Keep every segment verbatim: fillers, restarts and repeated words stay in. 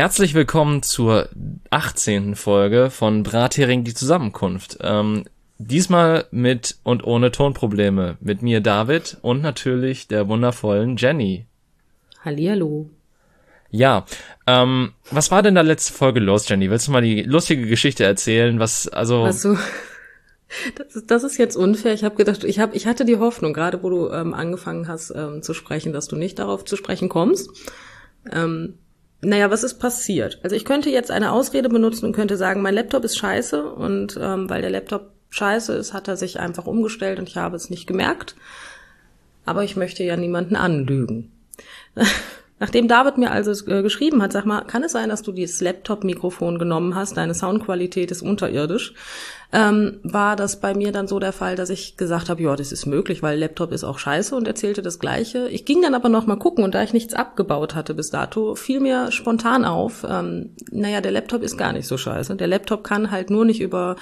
Herzlich willkommen zur achtzehnten Folge von Brathering die Zusammenkunft. Ähm, diesmal mit und ohne Tonprobleme. Mit mir David und natürlich der wundervollen Jenny. Hallihallo. Ja, ähm, was war denn da letzte Folge los, Jenny? Willst du mal die lustige Geschichte erzählen? Was, also... Also, das ist, das ist jetzt unfair. Ich habe gedacht, ich hab, ich hatte die Hoffnung, gerade wo du ähm, angefangen hast ähm, zu sprechen, dass du nicht darauf zu sprechen kommst. Ähm, naja, was ist passiert? Also ich könnte jetzt eine Ausrede benutzen und könnte sagen, mein Laptop ist scheiße und ähm, weil der Laptop scheiße ist, hat er sich einfach umgestellt und ich habe es nicht gemerkt. Aber ich möchte ja niemanden anlügen. Nachdem David mir also äh, geschrieben hat, sag mal, kann es sein, dass du dieses Laptop-Mikrofon genommen hast, deine Soundqualität ist unterirdisch, ähm, war das bei mir dann so der Fall, dass ich gesagt habe, ja, das ist möglich, weil Laptop ist auch scheiße und erzählte das Gleiche. Ich ging dann aber noch mal gucken und da ich nichts abgebaut hatte bis dato, fiel mir spontan auf, ähm, naja, der Laptop ist gar nicht so scheiße. Der Laptop kann halt nur nicht über,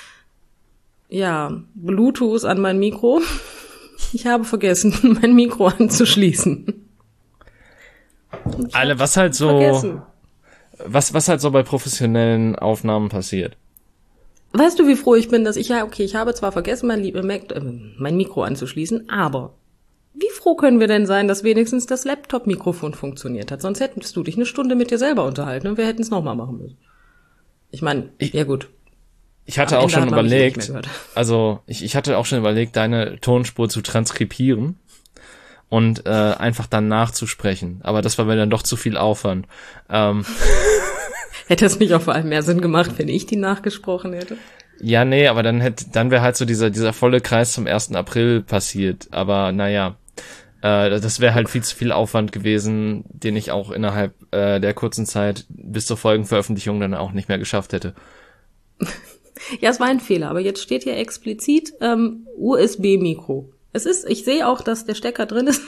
ja, Bluetooth an mein Mikro. Ich habe vergessen, mein Mikro anzuschließen. Alle, was halt so, vergessen. was, was halt so bei professionellen Aufnahmen passiert. Weißt du, wie froh ich bin, dass ich, ja, okay, ich habe zwar vergessen, mein, Mac, äh, mein Mikro anzuschließen, aber wie froh können wir denn sein, dass wenigstens das Laptop-Mikrofon funktioniert hat? Sonst hättest du dich eine Stunde mit dir selber unterhalten und wir hätten es nochmal machen müssen. Ich meine, ja gut. Ich hatte auch schon überlegt, also ich, ich hatte auch schon überlegt, deine Tonspur zu transkribieren. Und äh, einfach dann nachzusprechen. Aber das war mir dann doch zu viel Aufwand. Ähm. Hätte es nicht auch vor allem mehr Sinn gemacht, wenn ich die nachgesprochen hätte? Ja, nee, aber dann hätte, dann wäre halt so dieser dieser volle Kreis zum ersten April passiert. Aber naja, äh, das wäre halt viel zu viel Aufwand gewesen, den ich auch innerhalb äh, der kurzen Zeit bis zur Folgenveröffentlichung dann auch nicht mehr geschafft hätte. Ja, es war ein Fehler, aber jetzt steht hier explizit ähm, U S B-Mikro. Es ist, ich sehe auch, dass der Stecker drin ist.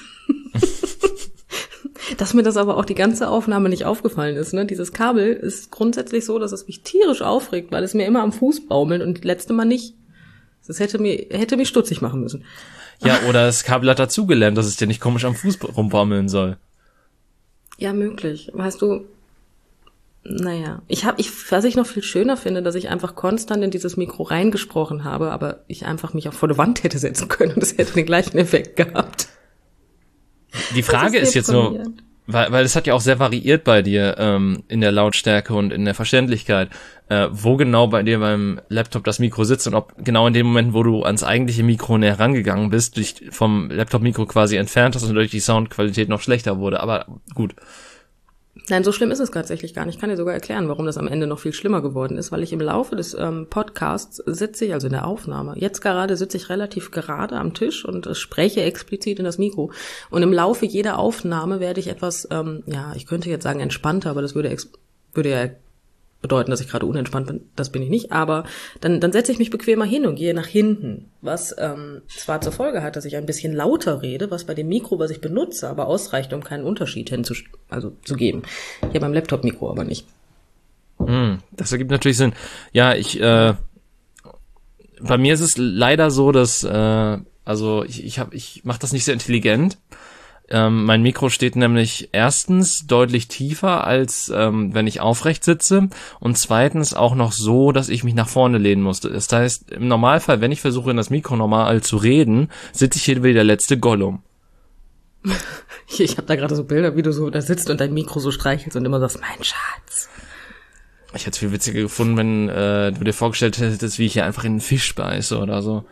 Dass mir das aber auch die ganze Aufnahme nicht aufgefallen ist, ne? Dieses Kabel ist grundsätzlich so, dass es mich tierisch aufregt, weil es mir immer am Fuß baumelt und das letzte Mal nicht. Das hätte mir, hätte mich stutzig machen müssen. Ja, oder das Kabel hat dazugelernt, dass es dir nicht komisch am Fuß rumbaumeln soll. Ja, möglich. Weißt du, naja, ich habe, ich, was ich noch viel schöner finde, dass ich einfach konstant in dieses Mikro reingesprochen habe, aber ich einfach mich auch vor der Wand hätte setzen können und es hätte den gleichen Effekt gehabt. Die Frage ist, ist jetzt nur, weil, weil es hat ja auch sehr variiert bei dir ähm, in der Lautstärke und in der Verständlichkeit, äh, wo genau bei dir beim Laptop das Mikro sitzt und ob genau in dem Moment, wo du ans eigentliche Mikro näher rangegangen bist, dich vom Laptop-Mikro quasi entfernt hast und dadurch die Soundqualität noch schlechter wurde. Aber gut. Nein, so schlimm ist es tatsächlich gar nicht. Ich kann dir sogar erklären, warum das am Ende noch viel schlimmer geworden ist, weil ich im Laufe des ähm, Podcasts sitze ich, also in der Aufnahme, jetzt gerade sitze ich relativ gerade am Tisch und äh, spreche explizit in das Mikro. Und im Laufe jeder Aufnahme werde ich etwas, ähm, ja, ich könnte jetzt sagen entspannter, aber das würde, ex- würde ja bedeuten, dass ich gerade unentspannt bin. Das bin ich nicht, aber dann, dann setze ich mich bequemer hin und gehe nach hinten, was ähm, zwar zur Folge hat, dass ich ein bisschen lauter rede, was bei dem Mikro, was ich benutze, aber ausreicht, um keinen Unterschied hinzu, also zu geben. Hier beim Laptop-Mikro aber nicht. Mm, das ergibt natürlich Sinn. Ja, ich, äh, bei mir ist es leider so, dass, äh, also ich, ich habe, ich mache das nicht sehr intelligent. Ähm, mein Mikro steht nämlich erstens deutlich tiefer, als ähm, wenn ich aufrecht sitze und zweitens auch noch so, dass ich mich nach vorne lehnen musste. Das heißt, im Normalfall, wenn ich versuche, in das Mikro normal zu reden, sitze ich hier wie der letzte Gollum. Ich habe da gerade so Bilder, wie du so da sitzt und dein Mikro so streichelst und immer sagst, mein Schatz. Ich hätte es viel witziger gefunden, wenn äh, du dir vorgestellt hättest, wie ich hier einfach in einen Fisch beiße oder so.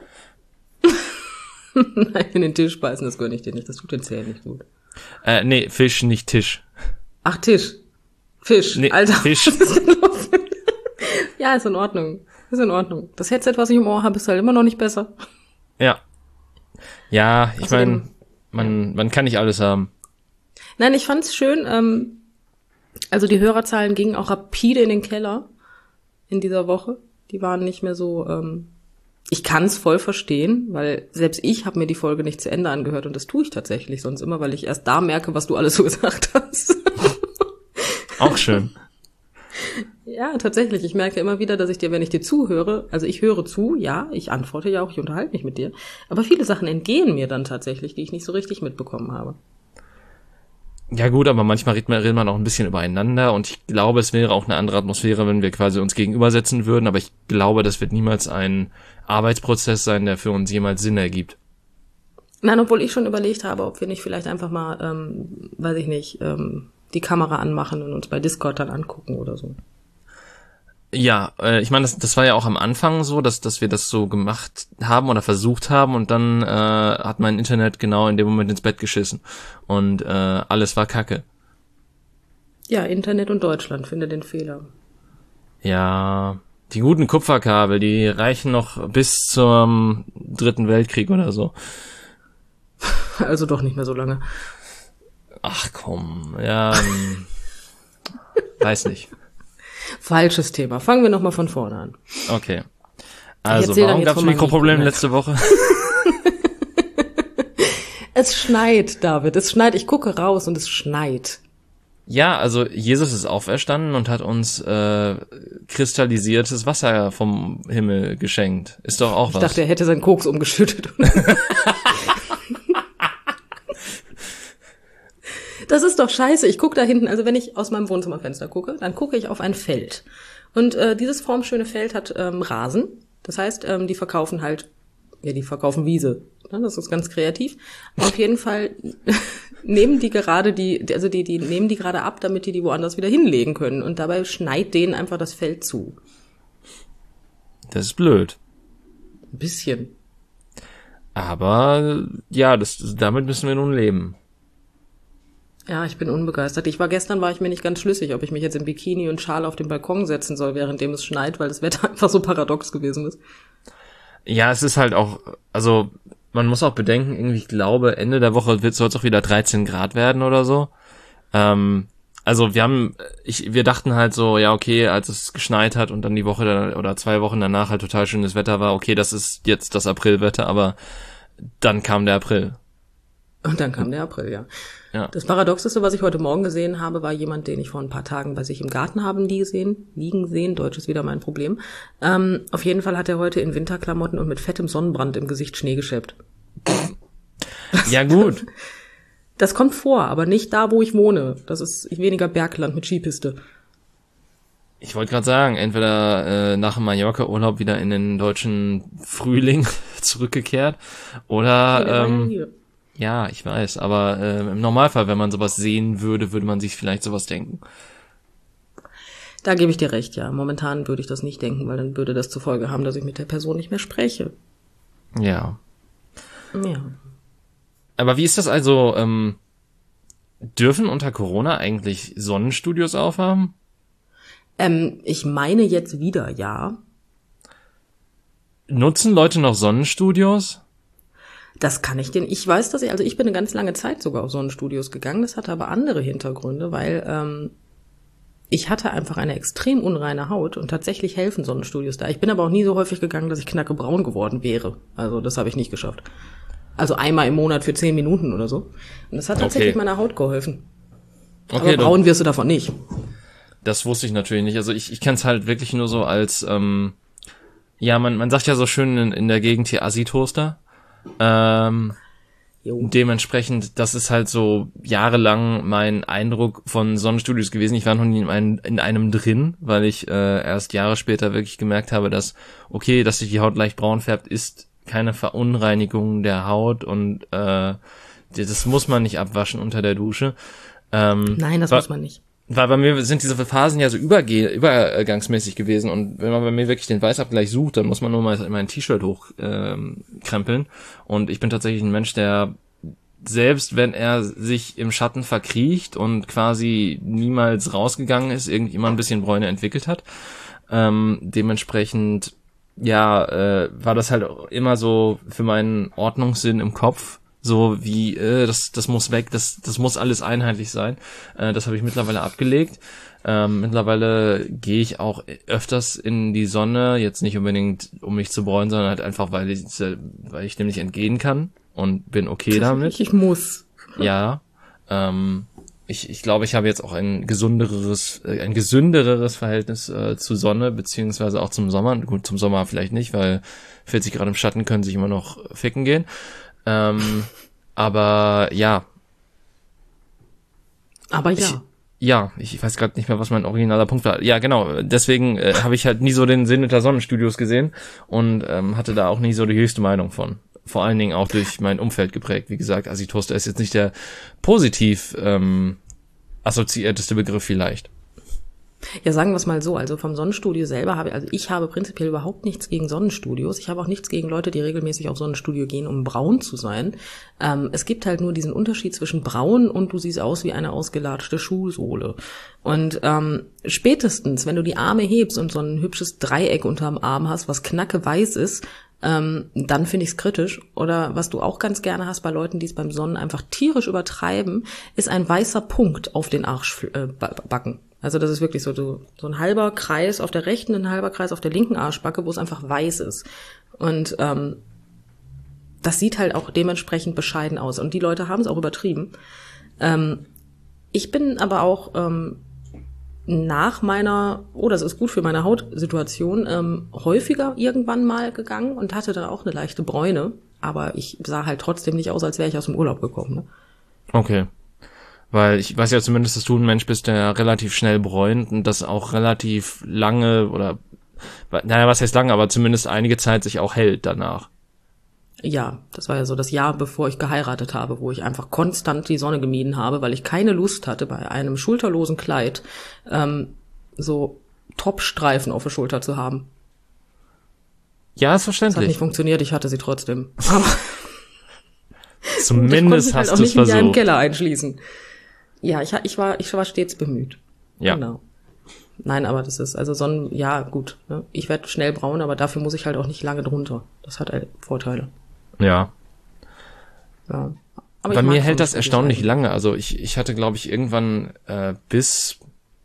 Nein, in den Tisch beißen, das gönne ich dir nicht. Das tut den Zähnen nicht gut. Äh, nee, Fisch, nicht Tisch. Ach, Tisch. Fisch. Nee, Alter. Fisch. Was ist denn los? Ja, ist in Ordnung. Ist in Ordnung. Das Headset, was ich im Ohr habe, ist halt immer noch nicht besser. Ja. Ja, ich meine, man, man kann nicht alles haben. Nein, ich fand's schön. Ähm, also die Hörerzahlen gingen auch rapide in den Keller in dieser Woche. Die waren nicht mehr so... Ähm, Ich kann es voll verstehen, weil selbst ich habe mir die Folge nicht zu Ende angehört und das tue ich tatsächlich sonst immer, weil ich erst da merke, was du alles so gesagt hast. Auch schön. Ja, tatsächlich. Ich merke immer wieder, dass ich dir, wenn ich dir zuhöre, also ich höre zu, ja, ich antworte ja auch, ich unterhalte mich mit dir, aber viele Sachen entgehen mir dann tatsächlich, die ich nicht so richtig mitbekommen habe. Ja gut, aber manchmal redet man, redet man auch ein bisschen übereinander und ich glaube, es wäre auch eine andere Atmosphäre, wenn wir quasi uns gegenübersetzen würden, aber ich glaube, das wird niemals ein Arbeitsprozess sein, der für uns jemals Sinn ergibt. Nein, obwohl ich schon überlegt habe, ob wir nicht vielleicht einfach mal, ähm, weiß ich nicht, ähm, die Kamera anmachen und uns bei Discord dann angucken oder so. Ja, äh, ich meine, das, das war ja auch am Anfang so, dass dass wir das so gemacht haben oder versucht haben und dann äh, hat mein Internet genau in dem Moment ins Bett geschissen und äh, alles war Kacke. Ja, Internet und Deutschland, finde den Fehler. Ja, die guten Kupferkabel, die reichen noch bis zum Dritten Weltkrieg oder so. Also doch nicht mehr so lange. Ach komm, ja, ähm, weiß nicht. Falsches Thema. Fangen wir nochmal von vorne an. Okay. Also, erzähl dann warum jetzt gab es von meinem Mikroprobleme Mikro. letzte Woche? Es schneit, David. Es schneit. Ich gucke raus und es schneit. Ja, also Jesus ist auferstanden und hat uns äh, kristallisiertes Wasser vom Himmel geschenkt. Ist doch auch Ich was. dachte, er hätte seinen Koks umgeschüttet. Das ist doch scheiße. Ich gucke da hinten, also wenn ich aus meinem Wohnzimmerfenster gucke, dann gucke ich auf ein Feld. Und äh, dieses formschöne Feld hat ähm, Rasen. Das heißt, ähm, die verkaufen halt, ja, die verkaufen Wiese. Ja, das ist ganz kreativ. Auf jeden Fall nehmen die gerade die, also die, die nehmen die gerade ab, damit die die woanders wieder hinlegen können. Und dabei schneit denen einfach das Feld zu. Das ist blöd. Ein bisschen. Aber ja, das, damit müssen wir nun leben. Ja, ich bin unbegeistert. Ich war gestern, war ich mir nicht ganz schlüssig, ob ich mich jetzt im Bikini und Schal auf den Balkon setzen soll, währenddem es schneit, weil das Wetter einfach so paradox gewesen ist. Ja, es ist halt auch, also man muss auch bedenken, irgendwie, ich glaube, Ende der Woche wird soll es auch wieder dreizehn Grad werden oder so. Ähm, also wir haben, ich, wir dachten halt so, ja okay, als es geschneit hat und dann die Woche dann, oder zwei Wochen danach halt total schönes Wetter war, okay, das ist jetzt das Aprilwetter, aber dann kam der April. Und dann kam der April, ja. Ja. Das Paradoxeste, was ich heute Morgen gesehen habe, war jemand, den ich vor ein paar Tagen bei sich im Garten haben liegen sehen. Liegen sehen, Deutsch ist wieder mein Problem. Ähm, auf jeden Fall hat er heute in Winterklamotten und mit fettem Sonnenbrand im Gesicht Schnee geschäppt. Ja gut. Das kommt vor, aber nicht da, wo ich wohne. Das ist weniger Bergland mit Skipiste. Ich wollte gerade sagen, entweder äh, nach dem Mallorca-Urlaub wieder in den deutschen Frühling zurückgekehrt oder Der war ja ähm, hier. ja, ich weiß, aber äh, im Normalfall, wenn man sowas sehen würde, würde man sich vielleicht sowas denken. Da gebe ich dir recht, ja. Momentan würde ich das nicht denken, weil dann würde das zur Folge haben, dass ich mit der Person nicht mehr spreche. Ja. Ja. Aber wie ist das also, ähm, dürfen unter Corona eigentlich Sonnenstudios aufhaben? Ähm, ich meine jetzt wieder, ja. Nutzen Leute noch Sonnenstudios? Das kann ich denn. Ich weiß, dass ich, also ich bin eine ganz lange Zeit sogar auf Sonnenstudios gegangen. Das hatte aber andere Hintergründe, weil ähm, ich hatte einfach eine extrem unreine Haut und tatsächlich helfen Sonnenstudios da. Ich bin aber auch nie so häufig gegangen, dass ich knackebraun geworden wäre. Also das habe ich nicht geschafft. Also einmal im Monat für zehn Minuten oder so. Und das hat tatsächlich Okay. meiner Haut geholfen. Okay, aber braun wirst du davon nicht. das wusste ich natürlich nicht. Also ich, ich kenne es halt wirklich nur so als, ähm, ja, man, man sagt ja so schön in, in der Gegend hier Assi-Toaster. Ähm, Jo. dementsprechend, das ist halt so jahrelang mein Eindruck von Sonnenstudios gewesen. Ich war noch nie in einem, in einem drin, weil ich äh, erst Jahre später wirklich gemerkt habe, dass, okay, dass sich die Haut leicht braun färbt, ist keine Verunreinigung der Haut und äh, das muss man nicht abwaschen unter der Dusche. Ähm, Nein, das war, muss man nicht. Weil bei mir sind diese Phasen ja so überge- übergangsmäßig gewesen und wenn man bei mir wirklich den Weißabgleich sucht, dann muss man nur mal mein T-Shirt hochkrempeln. Ähm, und ich bin tatsächlich ein Mensch, der selbst wenn er sich im Schatten verkriecht und quasi niemals rausgegangen ist, irgendwie immer ein bisschen Bräune entwickelt hat. Ähm, dementsprechend, ja, äh, war das halt immer so für meinen Ordnungssinn im Kopf, so wie, äh, das das muss weg, das das muss alles einheitlich sein. Äh, das habe ich mittlerweile abgelegt. Ähm, mittlerweile gehe ich auch öfters in die Sonne, jetzt nicht unbedingt, um mich zu bräunen, sondern halt einfach, weil ich, weil ich dem nicht entgehen kann und bin okay damit. Ich muss. Ja, ähm, ich, ich glaube, ich habe jetzt auch ein gesundereres, äh, ein gesündereres Verhältnis äh, zu Sonne, beziehungsweise auch zum Sommer. Gut, zum Sommer vielleicht nicht, weil vierzig Grad im Schatten können sich immer noch ficken gehen. Ähm, aber ja, Aber ja. Ich, ja, ich weiß gerade nicht mehr, was mein originaler Punkt war. Ja, genau, deswegen äh, habe ich halt nie so den Sinn hinter Sonnenstudios gesehen und ähm, hatte da auch nie so die höchste Meinung von. Vor allen Dingen auch durch mein Umfeld geprägt. Wie gesagt, Assi-Toaster ist jetzt nicht der positiv ähm, assoziierteste Begriff vielleicht. Ja, sagen wir es mal so, also vom Sonnenstudio selber habe ich, also ich habe prinzipiell überhaupt nichts gegen Sonnenstudios. Ich habe auch nichts gegen Leute, die regelmäßig auf Sonnenstudio gehen, um braun zu sein. Ähm, es gibt halt nur diesen Unterschied zwischen braun und du siehst aus wie eine ausgelatschte Schuhsohle. Und ähm, spätestens, wenn du die Arme hebst und so ein hübsches Dreieck unterm Arm hast, was knackeweiß ist, ähm, dann finde ich es kritisch. Oder was du auch ganz gerne hast bei Leuten, die es beim Sonnen einfach tierisch übertreiben, ist ein weißer Punkt auf den Arschbacken. Äh, Also das ist wirklich so, so so ein halber Kreis auf der rechten, ein halber Kreis auf der linken Arschbacke, wo es einfach weiß ist. Und ähm, das sieht halt auch dementsprechend bescheiden aus. Und die Leute haben es auch übertrieben. Ähm, ich bin aber auch ähm, nach meiner, oh, das ist gut für meine Hautsituation, ähm, häufiger irgendwann mal gegangen und hatte dann auch eine leichte Bräune. Aber ich sah halt trotzdem nicht aus, als wäre ich aus dem Urlaub gekommen. Ne? Okay. Weil ich weiß ja zumindest, dass du ein Mensch bist, der relativ schnell bräunt und das auch relativ lange oder, naja, was heißt lange, aber zumindest einige Zeit sich auch hält danach. Ja, das war ja so das Jahr, bevor ich geheiratet habe, wo ich einfach konstant die Sonne gemieden habe, weil ich keine Lust hatte, bei einem schulterlosen Kleid ähm, so Topstreifen auf der Schulter zu haben. Ja, ist verständlich. Das hat nicht funktioniert, ich hatte sie trotzdem. Aber zumindest hast du es versucht. Ich konnte mich halt auch nicht in einem Keller einschließen. Ja, ich, ich war ich war stets bemüht. Ja. Genau. Nein, aber das ist, also Sonnen, ja, gut. Ne? Ich werde schnell braun, aber dafür muss ich halt auch nicht lange drunter. Das hat halt Vorteile. Ja. Ja. Aber bei mir hält das erstaunlich lange. Also ich ich hatte, glaube ich, irgendwann äh, bis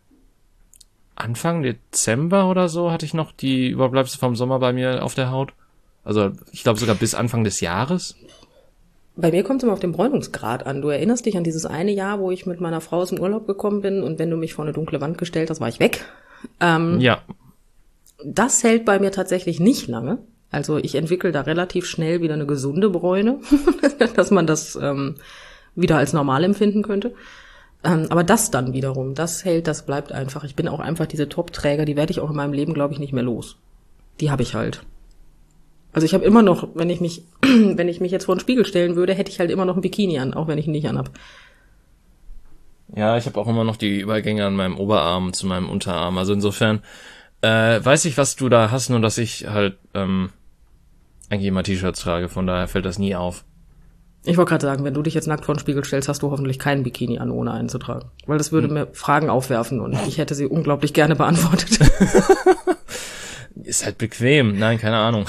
Anfang Dezember oder so hatte ich noch die Überbleibsel vom Sommer bei mir auf der Haut. Also ich glaube sogar bis Anfang des Jahres. Bei mir kommt es immer auf den Bräunungsgrad an. Du erinnerst dich an dieses eine Jahr, wo ich mit meiner Frau aus dem Urlaub gekommen bin und wenn du mich vor eine dunkle Wand gestellt hast, war ich weg. Ähm, ja. Das hält bei mir tatsächlich nicht lange. Also ich entwickle da relativ schnell wieder eine gesunde Bräune, dass man das ähm, wieder als normal empfinden könnte. Ähm, aber das dann wiederum, das hält, das bleibt einfach. Ich bin auch einfach diese Top-Träger, die werde ich auch in meinem Leben, glaube ich, nicht mehr los. Die habe ich halt. Also ich habe immer noch, wenn ich mich, wenn ich mich jetzt vor den Spiegel stellen würde, hätte ich halt immer noch ein Bikini an, auch wenn ich ihn nicht anhab. Ja, ich habe auch immer noch die Übergänge an meinem Oberarm zu meinem Unterarm. Also insofern äh, weiß ich, was du da hast, nur dass ich halt ähm, eigentlich immer T-Shirts trage, von daher fällt das nie auf. Ich wollte gerade sagen, wenn du dich jetzt nackt vor den Spiegel stellst, hast du hoffentlich keinen Bikini an, ohne einen zu tragen. Weil das würde hm. mir Fragen aufwerfen und ich hätte sie unglaublich gerne beantwortet. Ist halt bequem. Nein, keine Ahnung.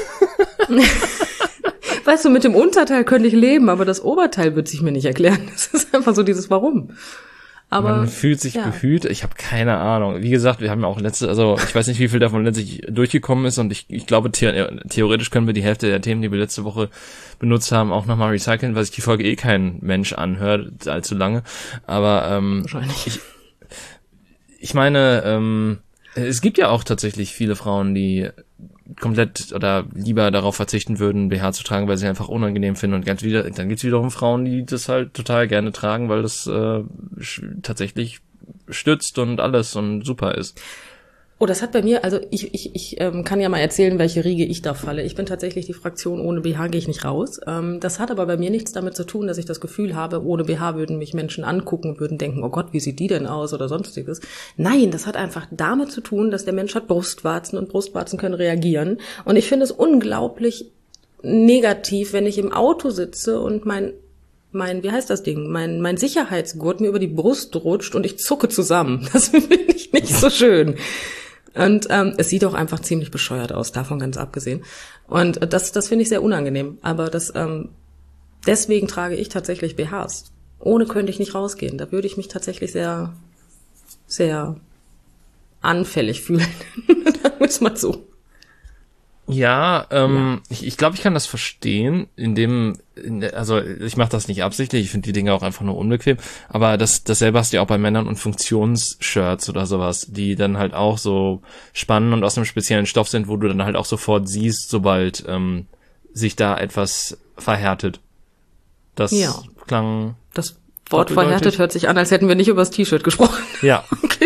Weißt du, mit dem Unterteil könnte ich leben, aber das Oberteil wird sich mir nicht erklären. Das ist einfach so dieses Warum. Aber man fühlt sich ja. behüt. Ich habe keine Ahnung. Wie gesagt, wir haben ja auch letzte, also ich weiß nicht, wie viel davon letztlich durchgekommen ist und ich, ich glaube, the- theoretisch können wir die Hälfte der Themen, die wir letzte Woche benutzt haben, auch nochmal recyceln, weil sich die Folge eh kein Mensch anhört, allzu lange. Aber ähm, wahrscheinlich. Ich, ich meine, ähm, es gibt ja auch tatsächlich viele Frauen, die komplett oder lieber darauf verzichten würden, B H zu tragen, weil sie einfach unangenehm finden. Und ganz wieder, dann gibt's wiederum Frauen, die das halt total gerne tragen, weil das äh, tatsächlich stützt und alles und super ist. Oh, das hat bei mir, also ich ich ich ähm, kann ja mal erzählen, welche Riege ich da falle. Ich bin tatsächlich die Fraktion, ohne B H gehe ich nicht raus. Ähm, das hat aber bei mir nichts damit zu tun, dass ich das Gefühl habe, ohne B H würden mich Menschen angucken und würden denken, oh Gott, wie sieht die denn aus oder sonstiges. Nein, das hat einfach damit zu tun, dass der Mensch hat Brustwarzen und Brustwarzen können reagieren. Und ich finde es unglaublich negativ, wenn ich im Auto sitze und mein mein, wie heißt das Ding, mein mein Sicherheitsgurt mir über die Brust rutscht und ich zucke zusammen. Das finde ich nicht so schön. Und ähm, es sieht auch einfach ziemlich bescheuert aus, davon ganz abgesehen. Und das das finde ich sehr unangenehm. Aber das ähm, deswegen trage ich tatsächlich B Hs. Ohne könnte ich nicht rausgehen. Da würde ich mich tatsächlich sehr, sehr anfällig fühlen. Sagen wir es mal so. Ja, ähm, ja. ich, ich glaube, ich kann das verstehen, indem, in, also ich mache das nicht absichtlich, ich finde die Dinge auch einfach nur unbequem, aber das dasselbe hast du ja auch bei Männern und Funktionsshirts oder sowas, die dann halt auch so spannend und aus einem speziellen Stoff sind, wo du dann halt auch sofort siehst, sobald ähm, sich da etwas verhärtet. Das ja. klang... Das Wort verhärtet hört sich an, als hätten wir nicht über das T-Shirt gesprochen. Ja. Okay.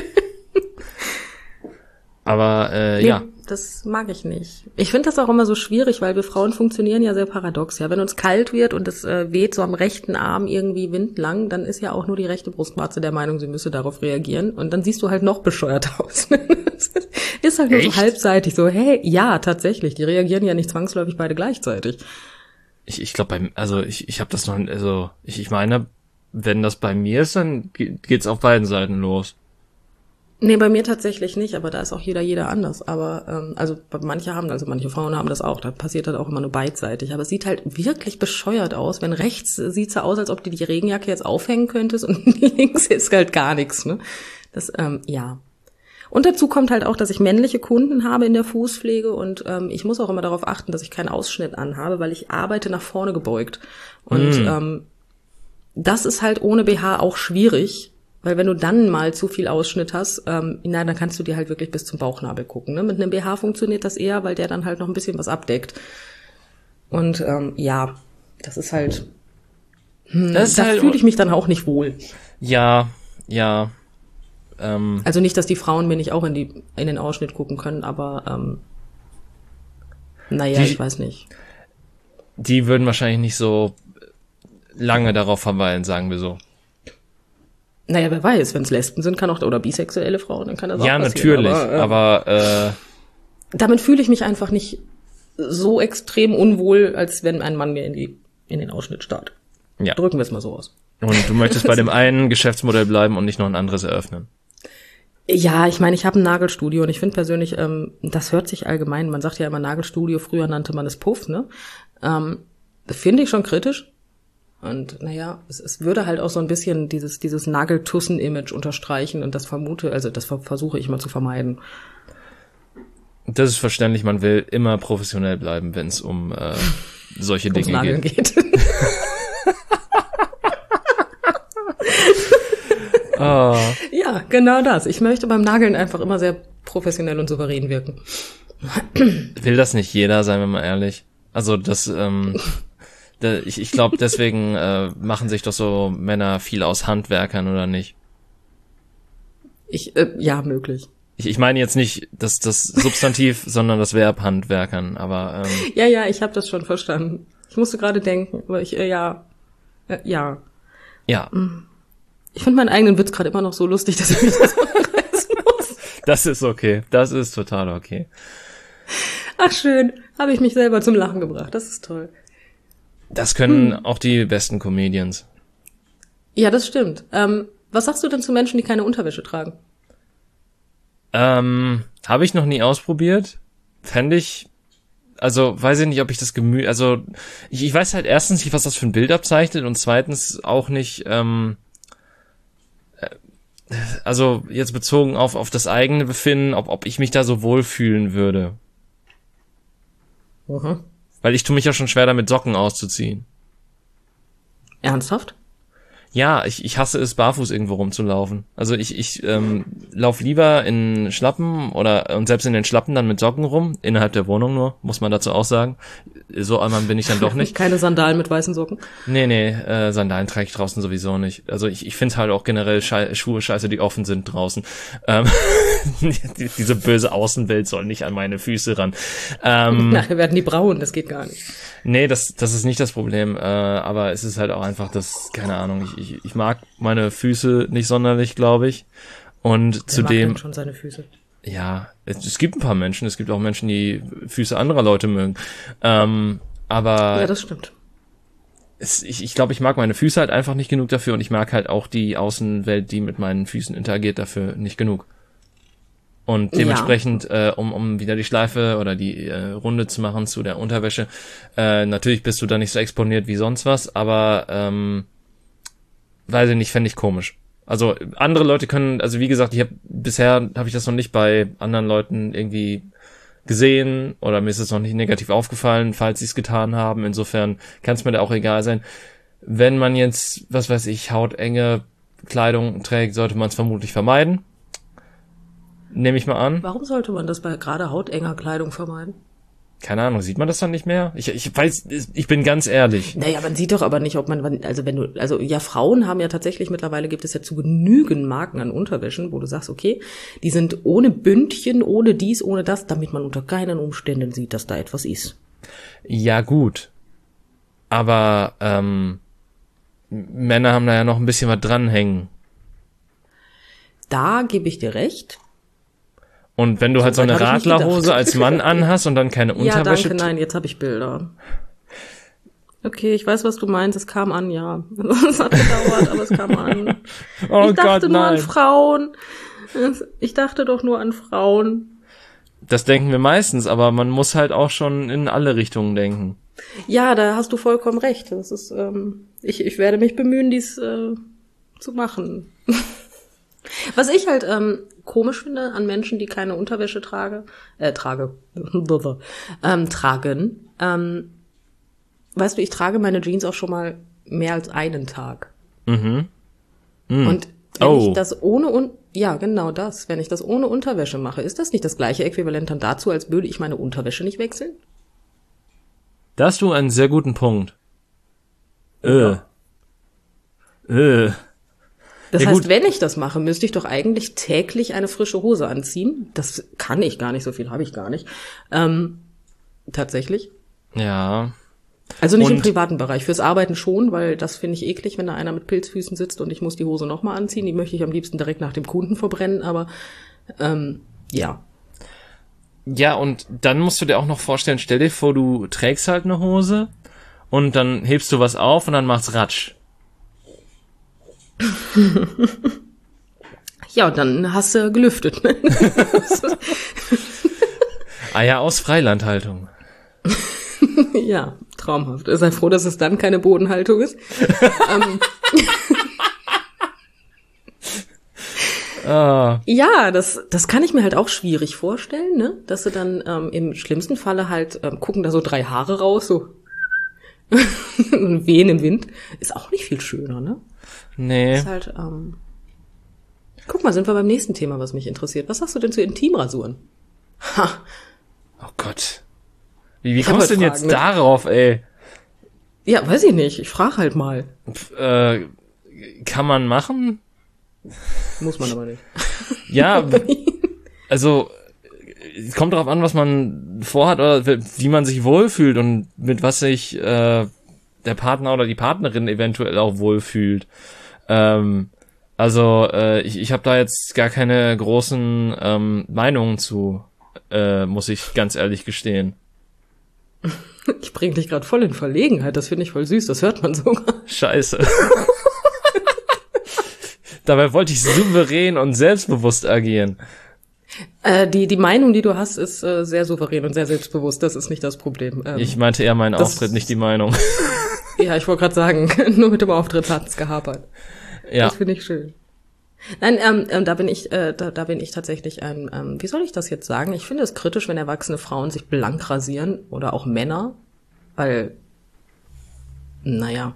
Aber äh, nee, ja. Das mag ich nicht. Ich finde das auch immer so schwierig, weil wir Frauen funktionieren ja sehr paradox. Ja, wenn uns kalt wird und es äh, weht so am rechten Arm irgendwie windlang, dann ist ja auch nur die rechte Brustwarze der Meinung, sie müsse darauf reagieren. Und dann siehst du halt noch bescheuert aus. Ist halt nur Echt? so halbseitig. So, hey, ja, tatsächlich. Die reagieren ja nicht zwangsläufig beide gleichzeitig. Ich, ich glaube, beim, also ich, ich habe das noch, also ich, ich meine, wenn das bei mir ist, dann geht's auf beiden Seiten los. Nee, bei mir tatsächlich nicht, aber da ist auch jeder, jeder anders. Aber, ähm, also manche haben, also manche Frauen haben das auch, da passiert das auch immer nur beidseitig. Aber es sieht halt wirklich bescheuert aus, wenn rechts sieht's so aus, als ob du die Regenjacke jetzt aufhängen könntest und links ist halt gar nichts, ne? Das, ähm, ja. Und dazu kommt halt auch, dass ich männliche Kunden habe in der Fußpflege und ähm, ich muss auch immer darauf achten, dass ich keinen Ausschnitt anhabe, weil ich arbeite nach vorne gebeugt. Und mm. ähm, das ist halt ohne B H auch schwierig, weil wenn du dann mal zu viel Ausschnitt hast, ähm, na, dann kannst du dir halt wirklich bis zum Bauchnabel gucken. Ne? Mit einem B H funktioniert das eher, weil der dann halt noch ein bisschen was abdeckt. Und ähm, ja, das ist halt, hm, das da halt, fühle ich mich dann auch nicht wohl. Ja, ja. Ähm, also nicht, dass die Frauen mir nicht auch in die in den Ausschnitt gucken können, aber ähm, naja, die, ich weiß nicht. Die würden wahrscheinlich nicht so lange darauf verweilen, sagen wir so. Naja, wer weiß, wenn es Lesben sind, kann auch, oder bisexuelle Frauen, dann kann das ja, auch passieren. Ja, natürlich, aber, äh, aber äh, damit fühle ich mich einfach nicht so extrem unwohl, als wenn ein Mann mir in die in den Ausschnitt starrt. Ja. Drücken wir es mal so aus. Und du möchtest bei dem einen Geschäftsmodell bleiben und nicht noch ein anderes eröffnen. Ja, ich meine, ich habe ein Nagelstudio und ich finde persönlich, ähm, das hört sich allgemein, man sagt ja immer Nagelstudio, früher nannte man es Puff, ne? Ähm, finde ich schon kritisch. Und naja, es, es würde halt auch so ein bisschen dieses dieses Nageltussen-Image unterstreichen und das vermute, also das versuche ich immer zu vermeiden. Das ist verständlich, man will immer professionell bleiben, wenn es um äh, solche Dinge Nageln geht. geht. Oh. Ja, genau das. Ich möchte beim Nageln einfach immer sehr professionell und souverän wirken. Will das nicht jeder, seien wir mal ehrlich. Also das, ähm, da, ich, ich glaube, deswegen äh, machen sich doch so Männer viel aus Handwerkern, oder nicht? Ich, äh, ja, möglich. Ich, ich meine jetzt nicht das, das Substantiv, sondern das Verb Handwerkern, aber ähm, ja, ja, ich habe das schon verstanden. Ich musste gerade denken, aber ich, äh, ja, äh, ja. Ja. Ich finde meinen eigenen Witz gerade immer noch so lustig, dass ich mich das mal reißen muss. Das ist okay. Das ist total okay. Ach schön, habe ich mich selber zum Lachen gebracht. Das ist toll. Das können hm. auch die besten Comedians. Ja, das stimmt. Ähm, was sagst du denn zu Menschen, die keine Unterwäsche tragen? Ähm, habe ich noch nie ausprobiert. Fände ich, also weiß ich nicht, ob ich das Gemüt, also ich, ich weiß halt erstens nicht, was das für ein Bild abzeichnet und zweitens auch nicht, ähm, also jetzt bezogen auf auf das eigene Befinden, ob ob ich mich da so wohlfühlen würde. Mhm. Weil ich tue mich ja schon schwer damit, Socken auszuziehen. Ernsthaft? Ja, ich ich hasse es, barfuß irgendwo rumzulaufen. Also ich ich ähm, lauf lieber in Schlappen oder und selbst in den Schlappen dann mit Socken rum, innerhalb der Wohnung nur, muss man dazu auch sagen. So einmal bin ich dann doch nicht. Keine Sandalen mit weißen Socken? Nee, nee, äh, Sandalen trage ich draußen sowieso nicht. Also ich ich finde halt auch generell Schei- Schuhe scheiße, die offen sind draußen. Ähm, die, diese böse Außenwelt soll nicht an meine Füße ran. Ähm, Nachher werden die braun, das geht gar nicht. Nee, das das ist nicht das Problem, äh, aber es ist halt auch einfach das, keine Ahnung, ich, ich, ich mag meine Füße nicht sonderlich, glaube ich. Und Wer zudem... mag denn schon seine Füße? Ja, es, es gibt ein paar Menschen, es gibt auch Menschen, die Füße anderer Leute mögen. Ähm, aber... Ja, das stimmt. Es, ich ich glaube, ich mag meine Füße halt einfach nicht genug dafür und ich mag halt auch die Außenwelt, die mit meinen Füßen interagiert, dafür nicht genug. Und dementsprechend, ja. äh, um um wieder die Schleife oder die äh, Runde zu machen zu der Unterwäsche, äh, natürlich bist du da nicht so exponiert wie sonst was, aber ähm, weiß ich nicht, fände ich komisch. Also andere Leute können, also wie gesagt, ich habe bisher habe ich das noch nicht bei anderen Leuten irgendwie gesehen oder mir ist es noch nicht negativ aufgefallen, falls sie es getan haben. Insofern kann es mir da auch egal sein. Wenn man jetzt, was weiß ich, hautenge Kleidung trägt, sollte man es vermutlich vermeiden. Nehme ich mal an. Warum sollte man das bei gerade hautenger Kleidung vermeiden? keine Ahnung, sieht man das dann nicht mehr? Ich, ich weiß, ich bin ganz ehrlich. Naja, man sieht doch aber nicht, ob man, also wenn du, also ja, Frauen haben ja tatsächlich, mittlerweile gibt es ja zu genügend Marken an Unterwäschen, wo du sagst, okay, die sind ohne Bündchen, ohne dies, ohne das, damit man unter keinen Umständen sieht, dass da etwas ist. Ja, gut. Aber ähm, Männer haben da ja noch ein bisschen was dranhängen. Da gebe ich dir recht. Und wenn du so halt so eine Radlerhose als Mann anhast und dann keine Unterwäsche... Ja, danke, nein, jetzt habe ich Bilder. Okay, ich weiß, was du meinst, es kam an, ja. Es hat gedauert, aber es kam an. Oh ich dachte Gott, nur nein. an Frauen. Ich dachte doch nur an Frauen. Das denken wir meistens, aber man muss halt auch schon in alle Richtungen denken. Ja, da hast du vollkommen recht. Das ist, ähm, ich, ich werde mich bemühen, dies äh, zu machen. Was ich halt ähm, komisch finde an Menschen, die keine Unterwäsche trage, äh, trage, ähm, tragen, ähm, weißt du, ich trage meine Jeans auch schon mal mehr als einen Tag. Mhm. Mhm. Und wenn oh. ich das ohne, un ja, genau das, wenn ich das ohne Unterwäsche mache, ist das nicht das gleiche Äquivalent dann dazu, als würde ich meine Unterwäsche nicht wechseln? Da hast du einen sehr guten Punkt. Äh. Äh. Das ja, heißt, gut. wenn ich das mache, müsste ich doch eigentlich täglich eine frische Hose anziehen. Das kann ich gar nicht, so viel habe ich gar nicht. Ähm, tatsächlich. Ja. Also nicht und im privaten Bereich, fürs Arbeiten schon, weil das finde ich eklig, wenn da einer mit Pilzfüßen sitzt und ich muss die Hose nochmal anziehen. Die möchte ich am liebsten direkt nach dem Kunden verbrennen, aber ähm, ja. Ja, und dann musst du dir auch noch vorstellen, stell dir vor, du trägst halt eine Hose und dann hebst du was auf und dann macht's Ratsch. Ja, und dann hast du gelüftet. Ah ja, aus Freilandhaltung. Ja, traumhaft. Sei froh, dass es dann keine Bodenhaltung ist. ähm, ah. Ja, das das kann ich mir halt auch schwierig vorstellen, ne? Dass sie dann ähm, im schlimmsten Falle halt ähm, gucken da so drei Haare raus, so und wehen im Wind. Ist auch nicht viel schöner, ne? Nee. Ist halt, ähm guck mal, sind wir beim nächsten Thema, was mich interessiert. Was sagst du denn zu Intimrasuren? Ha. Oh Gott. Wie, wie Ich kommst du hab denn halt jetzt Fragen, darauf, ey? Ja, weiß ich nicht. Ich frage halt mal. Pff, äh, kann man machen? Muss man aber nicht. Ja, also es kommt darauf an, was man vorhat oder wie man sich wohlfühlt und mit was sich äh, der Partner oder die Partnerin eventuell auch wohlfühlt. Ähm, also äh, ich, ich habe da jetzt gar keine großen ähm, Meinungen zu, äh, muss ich ganz ehrlich gestehen. Ich bring dich gerade voll in Verlegenheit. Das finde ich voll süß. Das hört man sogar. Scheiße. Dabei wollte ich souverän und selbstbewusst agieren. Äh, die, die Meinung, die du hast, ist äh, sehr souverän und sehr selbstbewusst. Das ist nicht das Problem. Ähm, Ich meinte eher meinen das- Auftritt, nicht die Meinung. Ja, ich wollte gerade sagen, nur mit dem Auftritt hat's gehapert. Ja. Das finde ich schön. Nein, ähm, ähm, da bin ich, äh, da, da bin ich tatsächlich ein, ähm, wie soll ich das jetzt sagen? Ich finde es kritisch, wenn erwachsene Frauen sich blank rasieren oder auch Männer, weil, naja,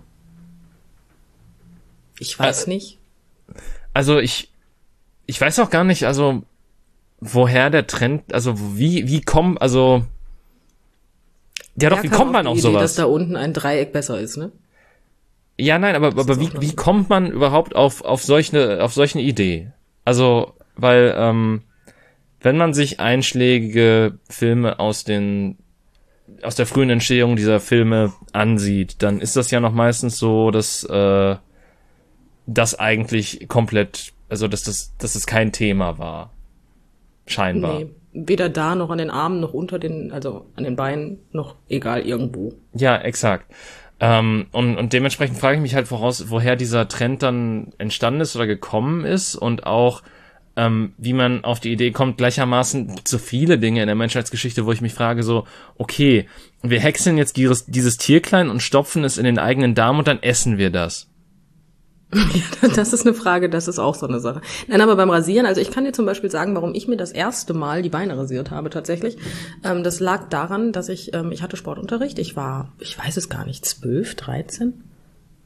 ich weiß Äh, nicht. Also ich, ich weiß auch gar nicht, also woher der Trend, also wie, wie kommt, also ja doch, Wer wie kam kommt man auf auf die Idee, dass sowas? da unten ein Dreieck besser ist, ne? Ja, nein, aber, aber ist wie, auch noch wie so. kommt man überhaupt auf, auf solche, auf solche Idee? Also, weil, ähm, wenn man sich einschlägige Filme aus den, aus der frühen Entstehung dieser Filme ansieht, dann ist das ja noch meistens so, dass, äh, das eigentlich komplett, also, dass das, dass es kein Thema war. Scheinbar. Nee, weder da noch an den Armen noch unter den, also an den Beinen noch egal irgendwo. Ja, exakt. Ähm, und, und dementsprechend frage ich mich halt voraus, woher dieser Trend dann entstanden ist oder gekommen ist und auch, ähm, wie man auf die Idee kommt, gleichermaßen so viele Dinge in der Menschheitsgeschichte, wo ich mich frage so, okay, wir häckseln jetzt dieses, dieses Tierklein und stopfen es in den eigenen Darm und dann essen wir das. Ja, das ist eine Frage, das ist auch so eine Sache. Nein, aber beim Rasieren, also ich kann dir zum Beispiel sagen, warum ich mir das erste Mal die Beine rasiert habe tatsächlich. Ähm, das lag daran, dass ich, ähm, ich hatte Sportunterricht, ich war, ich weiß es gar nicht, zwölf, dreizehn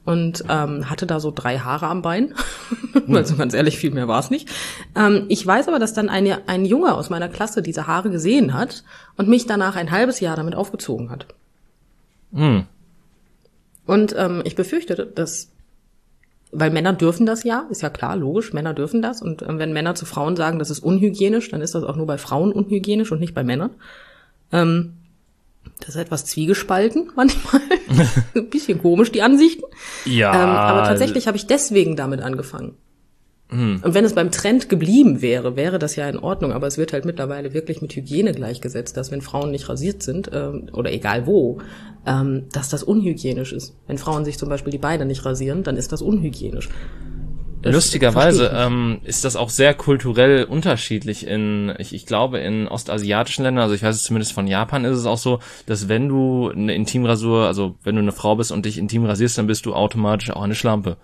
und ähm, hatte da so drei Haare am Bein. Also ganz ehrlich, viel mehr war es nicht. Ähm, ich weiß aber, dass dann eine, ein Junge aus meiner Klasse diese Haare gesehen hat und mich danach ein halbes Jahr damit aufgezogen hat. Hm. Und ähm, ich befürchte, dass, weil Männer dürfen das ja, ist ja klar, logisch, Männer dürfen das. Und ähm, wenn Männer zu Frauen sagen, das ist unhygienisch, dann ist das auch nur bei Frauen unhygienisch und nicht bei Männern. Ähm, das ist etwas zwiegespalten manchmal. Ein bisschen komisch, die Ansichten. Ja. Ähm, aber tatsächlich habe ich deswegen damit angefangen. Hm. Und wenn es beim Trend geblieben wäre, wäre das ja in Ordnung. Aber es wird halt mittlerweile wirklich mit Hygiene gleichgesetzt, dass wenn Frauen nicht rasiert sind, ähm, oder egal wo, ähm, dass das unhygienisch ist. Wenn Frauen sich zum Beispiel die Beine nicht rasieren, dann ist das unhygienisch. Das Lustigerweise ähm, ist das auch sehr kulturell unterschiedlich in, ich, ich glaube, in ostasiatischen Ländern, also ich weiß es zumindest von Japan, ist es auch so, dass wenn du eine Intimrasur, also wenn du eine Frau bist und dich intim rasierst, dann bist du automatisch auch eine Schlampe.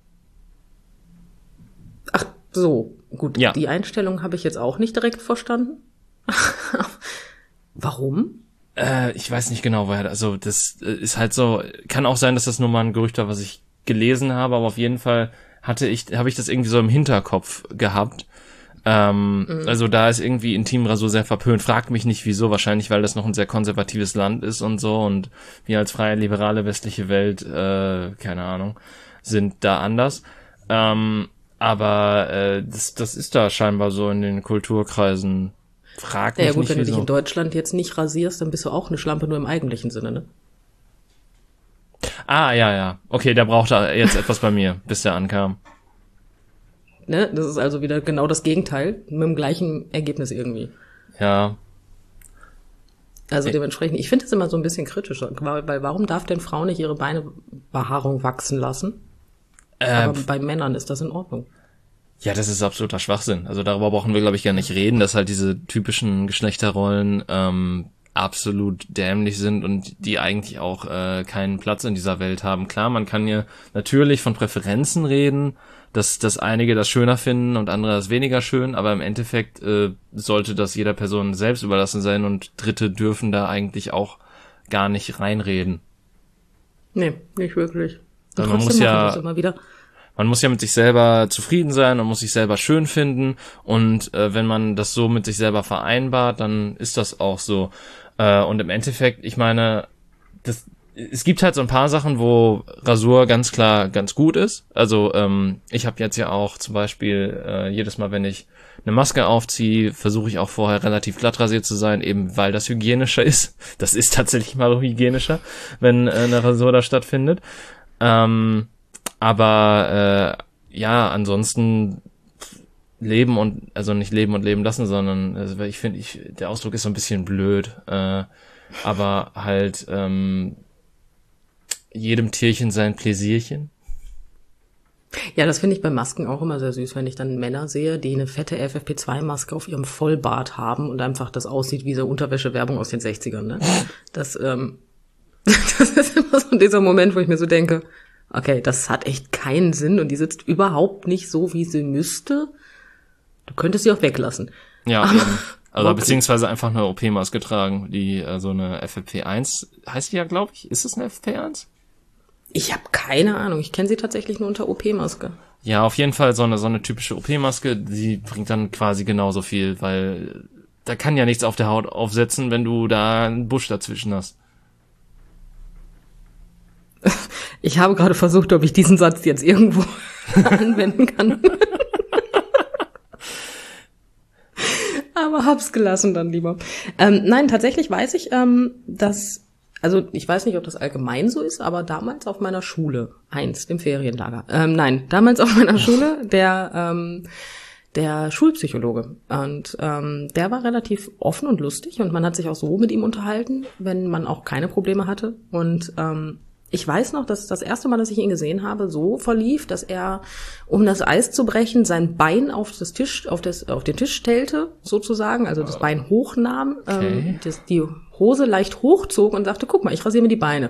Ach so, gut. Ja. Die Einstellung habe ich jetzt auch nicht direkt verstanden. Warum? Äh, ich weiß nicht genau, woher, also das ist halt so, kann auch sein, dass das nur mal ein Gerücht war, was ich gelesen habe, aber auf jeden Fall hatte ich, habe ich das irgendwie so im Hinterkopf gehabt. Ähm, mhm. Also da ist irgendwie Intimrasur sehr verpönt. Fragt mich nicht wieso, wahrscheinlich weil das noch ein sehr konservatives Land ist und so und wir als freie, liberale westliche Welt, äh, keine Ahnung, sind da anders. Ähm, aber äh, das, das ist da scheinbar so in den Kulturkreisen. Frag mich ja, gut, nicht wenn wieso. du dich in Deutschland jetzt nicht rasierst, dann bist du auch eine Schlampe, nur im eigentlichen Sinne, ne? Ah, ja, ja. Okay, der brauchte jetzt etwas bei mir, bis der ankam. Ne? Das ist also wieder genau das Gegenteil, mit dem gleichen Ergebnis irgendwie. Ja. Also dementsprechend, ich finde es immer so ein bisschen kritisch, weil, weil warum darf denn Frau nicht ihre Beinebehaarung wachsen lassen? Äh, Aber bei Männern ist das in Ordnung. Ja, das ist absoluter Schwachsinn. Also darüber brauchen wir, glaube ich, gar nicht reden, dass halt diese typischen Geschlechterrollen ähm, absolut dämlich sind und die eigentlich auch äh, keinen Platz in dieser Welt haben. Klar, man kann ja natürlich von Präferenzen reden, dass, dass einige das schöner finden und andere das weniger schön, aber im Endeffekt äh, sollte das jeder Person selbst überlassen sein und Dritte dürfen da eigentlich auch gar nicht reinreden. Nee, nicht wirklich. Und also man muss ja immer wieder. Man muss ja mit sich selber zufrieden sein, man muss sich selber schön finden und äh, wenn man das so mit sich selber vereinbart, dann ist das auch so. Äh, und im Endeffekt, ich meine, das, es gibt halt so ein paar Sachen, wo Rasur ganz klar ganz gut ist. Also ähm, ich habe jetzt ja auch zum Beispiel äh, jedes Mal, wenn ich eine Maske aufziehe, versuche ich auch vorher relativ glatt rasiert zu sein, eben weil das hygienischer ist. Das ist tatsächlich mal hygienischer, wenn äh, eine Rasur da stattfindet. Ähm, aber äh, ja, ansonsten leben und, also nicht leben und leben lassen, sondern also ich finde, ich der Ausdruck ist so ein bisschen blöd, äh, aber halt ähm, jedem Tierchen sein Pläsierchen. Ja, das finde ich bei Masken auch immer sehr süß, wenn ich dann Männer sehe, die eine fette F F P zwei Maske auf ihrem Vollbart haben und einfach das aussieht wie so Unterwäschewerbung aus den sechzigern. Ne? Das, ähm, das ist immer so dieser Moment, wo ich mir so denke, okay, das hat echt keinen Sinn und die sitzt überhaupt nicht so, wie sie müsste. Du könntest sie auch weglassen. Ja, aber, eben. Also okay. Beziehungsweise einfach eine O P-Maske tragen, die äh, so eine F F P eins, heißt die ja, glaube ich. Ist das eine F F P eins? Ich habe keine Ahnung. Ich kenne sie tatsächlich nur unter O P-Maske. Ja, auf jeden Fall so eine so eine typische O P-Maske, die bringt dann quasi genauso viel, weil da kann ja nichts auf der Haut aufsetzen, wenn du da einen Busch dazwischen hast. Ich habe gerade versucht, ob ich diesen Satz jetzt irgendwo anwenden kann. Aber hab's gelassen dann lieber. Ähm, nein, tatsächlich weiß ich, ähm, dass, also ich weiß nicht, ob das allgemein so ist, aber damals auf meiner Schule, Heinz, dem Ferienlager, ähm, nein, damals auf meiner Schule, der, ähm, der Schulpsychologe. Und ähm, der war relativ offen und lustig und man hat sich auch so mit ihm unterhalten, wenn man auch keine Probleme hatte. Und ähm, ich weiß noch, dass das erste Mal, dass ich ihn gesehen habe, so verlief, dass er, um das Eis zu brechen, sein Bein auf das Tisch, auf das, auf den Tisch stellte, sozusagen, also das Bein hochnahm, okay. ähm, das, die Hose leicht hochzog und sagte, guck mal, ich rasiere mir die Beine.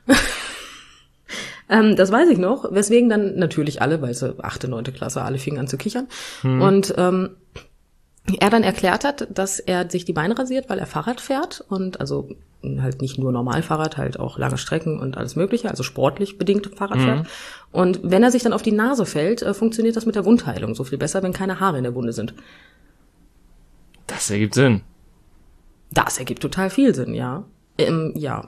ähm, das weiß ich noch, weswegen dann natürlich alle, weil es achte, neunte Klasse, alle fingen an zu kichern. Hm. Und ähm, er dann erklärt hat, dass er sich die Beine rasiert, weil er Fahrrad fährt und also halt nicht nur normal Fahrrad, halt auch lange Strecken und alles Mögliche, also sportlich bedingt Fahrrad fährt. Mhm. Und wenn er sich dann auf die Nase fällt, äh, funktioniert das mit der Wundheilung so viel besser, wenn keine Haare in der Wunde sind. Das ergibt Sinn. Das ergibt total viel Sinn, ja. Ähm, ja.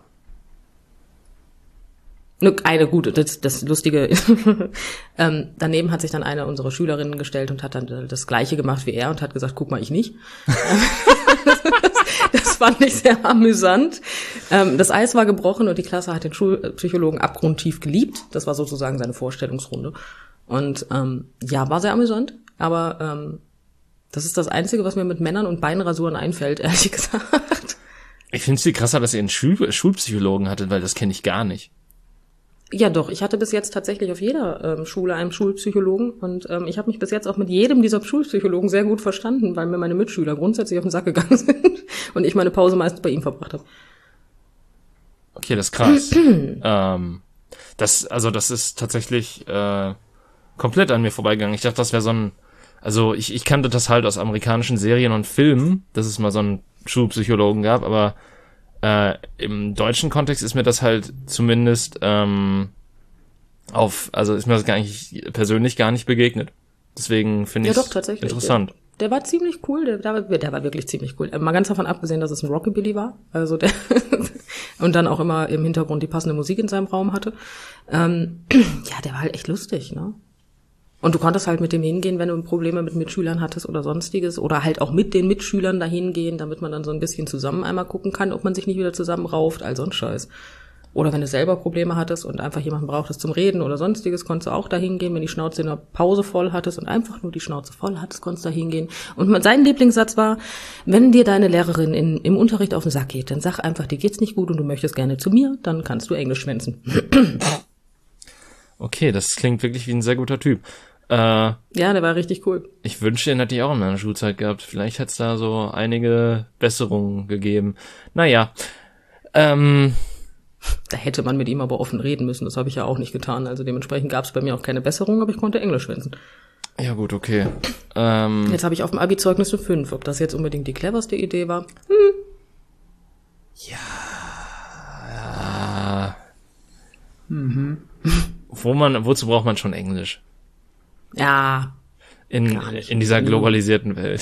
Eine gute, das, das Lustige, ähm, daneben hat sich dann eine unserer Schülerinnen gestellt und hat dann das Gleiche gemacht wie er und hat gesagt, guck mal, ich nicht. das, das fand ich sehr amüsant. Ähm, das Eis war gebrochen und die Klasse hat den Schulpsychologen abgrundtief geliebt. Das war sozusagen seine Vorstellungsrunde. Und ähm, ja, war sehr amüsant, aber ähm, das ist das Einzige, was mir mit Männern und Beinrasuren einfällt, ehrlich gesagt. Ich finde es viel krasser, dass ihr einen Schul- Schulpsychologen hattet, weil das kenne ich gar nicht. Ja doch, ich hatte bis jetzt tatsächlich auf jeder ähm, Schule einen Schulpsychologen und ähm, ich habe mich bis jetzt auch mit jedem dieser Schulpsychologen sehr gut verstanden, weil mir meine Mitschüler grundsätzlich auf den Sack gegangen sind und ich meine Pause meistens bei ihm verbracht habe. Okay, das ist krass. ähm, das, also das ist tatsächlich äh, komplett an mir vorbeigegangen. Ich dachte, das wäre so ein, also ich, ich kannte das halt aus amerikanischen Serien und Filmen, dass es mal so einen Schulpsychologen gab, aber Äh, im deutschen Kontext ist mir das halt zumindest ähm, auf, also ist mir das gar nicht persönlich gar nicht begegnet. Deswegen finde ich es interessant. Der, der war ziemlich cool, der, der, war, der war wirklich ziemlich cool. Mal ganz davon abgesehen, dass es ein Rockabilly war, also der und dann auch immer im Hintergrund die passende Musik in seinem Raum hatte. Ähm, ja, der war halt echt lustig, ne? Und du konntest halt mit dem hingehen, wenn du Probleme mit Mitschülern hattest oder sonstiges. Oder halt auch mit den Mitschülern dahin gehen, damit man dann so ein bisschen zusammen einmal gucken kann, ob man sich nicht wieder zusammenrauft, all so ein Scheiß. Oder wenn du selber Probleme hattest und einfach jemanden brauchtest zum Reden oder sonstiges, konntest du auch dahin gehen. Wenn die Schnauze in der Pause voll hattest und einfach nur die Schnauze voll hattest, konntest du dahin gehen. Und sein Lieblingssatz war, wenn dir deine Lehrerin in, im Unterricht auf den Sack geht, dann sag einfach, dir geht's nicht gut und du möchtest gerne zu mir, dann kannst du Englisch schwänzen. Okay, das klingt wirklich wie ein sehr guter Typ. Äh, ja, der war richtig cool. Ich wünschte, den hätte ich auch in meiner Schulzeit gehabt. Vielleicht hätte es da so einige Besserungen gegeben. Naja. Ähm, da hätte man mit ihm aber offen reden müssen. Das habe ich ja auch nicht getan. Also dementsprechend gab es bei mir auch keine Besserung, aber ich konnte Englisch schwänzen. Ja gut, okay. Ähm, jetzt habe ich auf dem Abi-Zeugnis eine fünf. Ob das jetzt unbedingt die cleverste Idee war? Hm. Ja. ja. Mhm. Wo man, wozu braucht man schon Englisch? Ja. In, in dieser globalisierten Welt.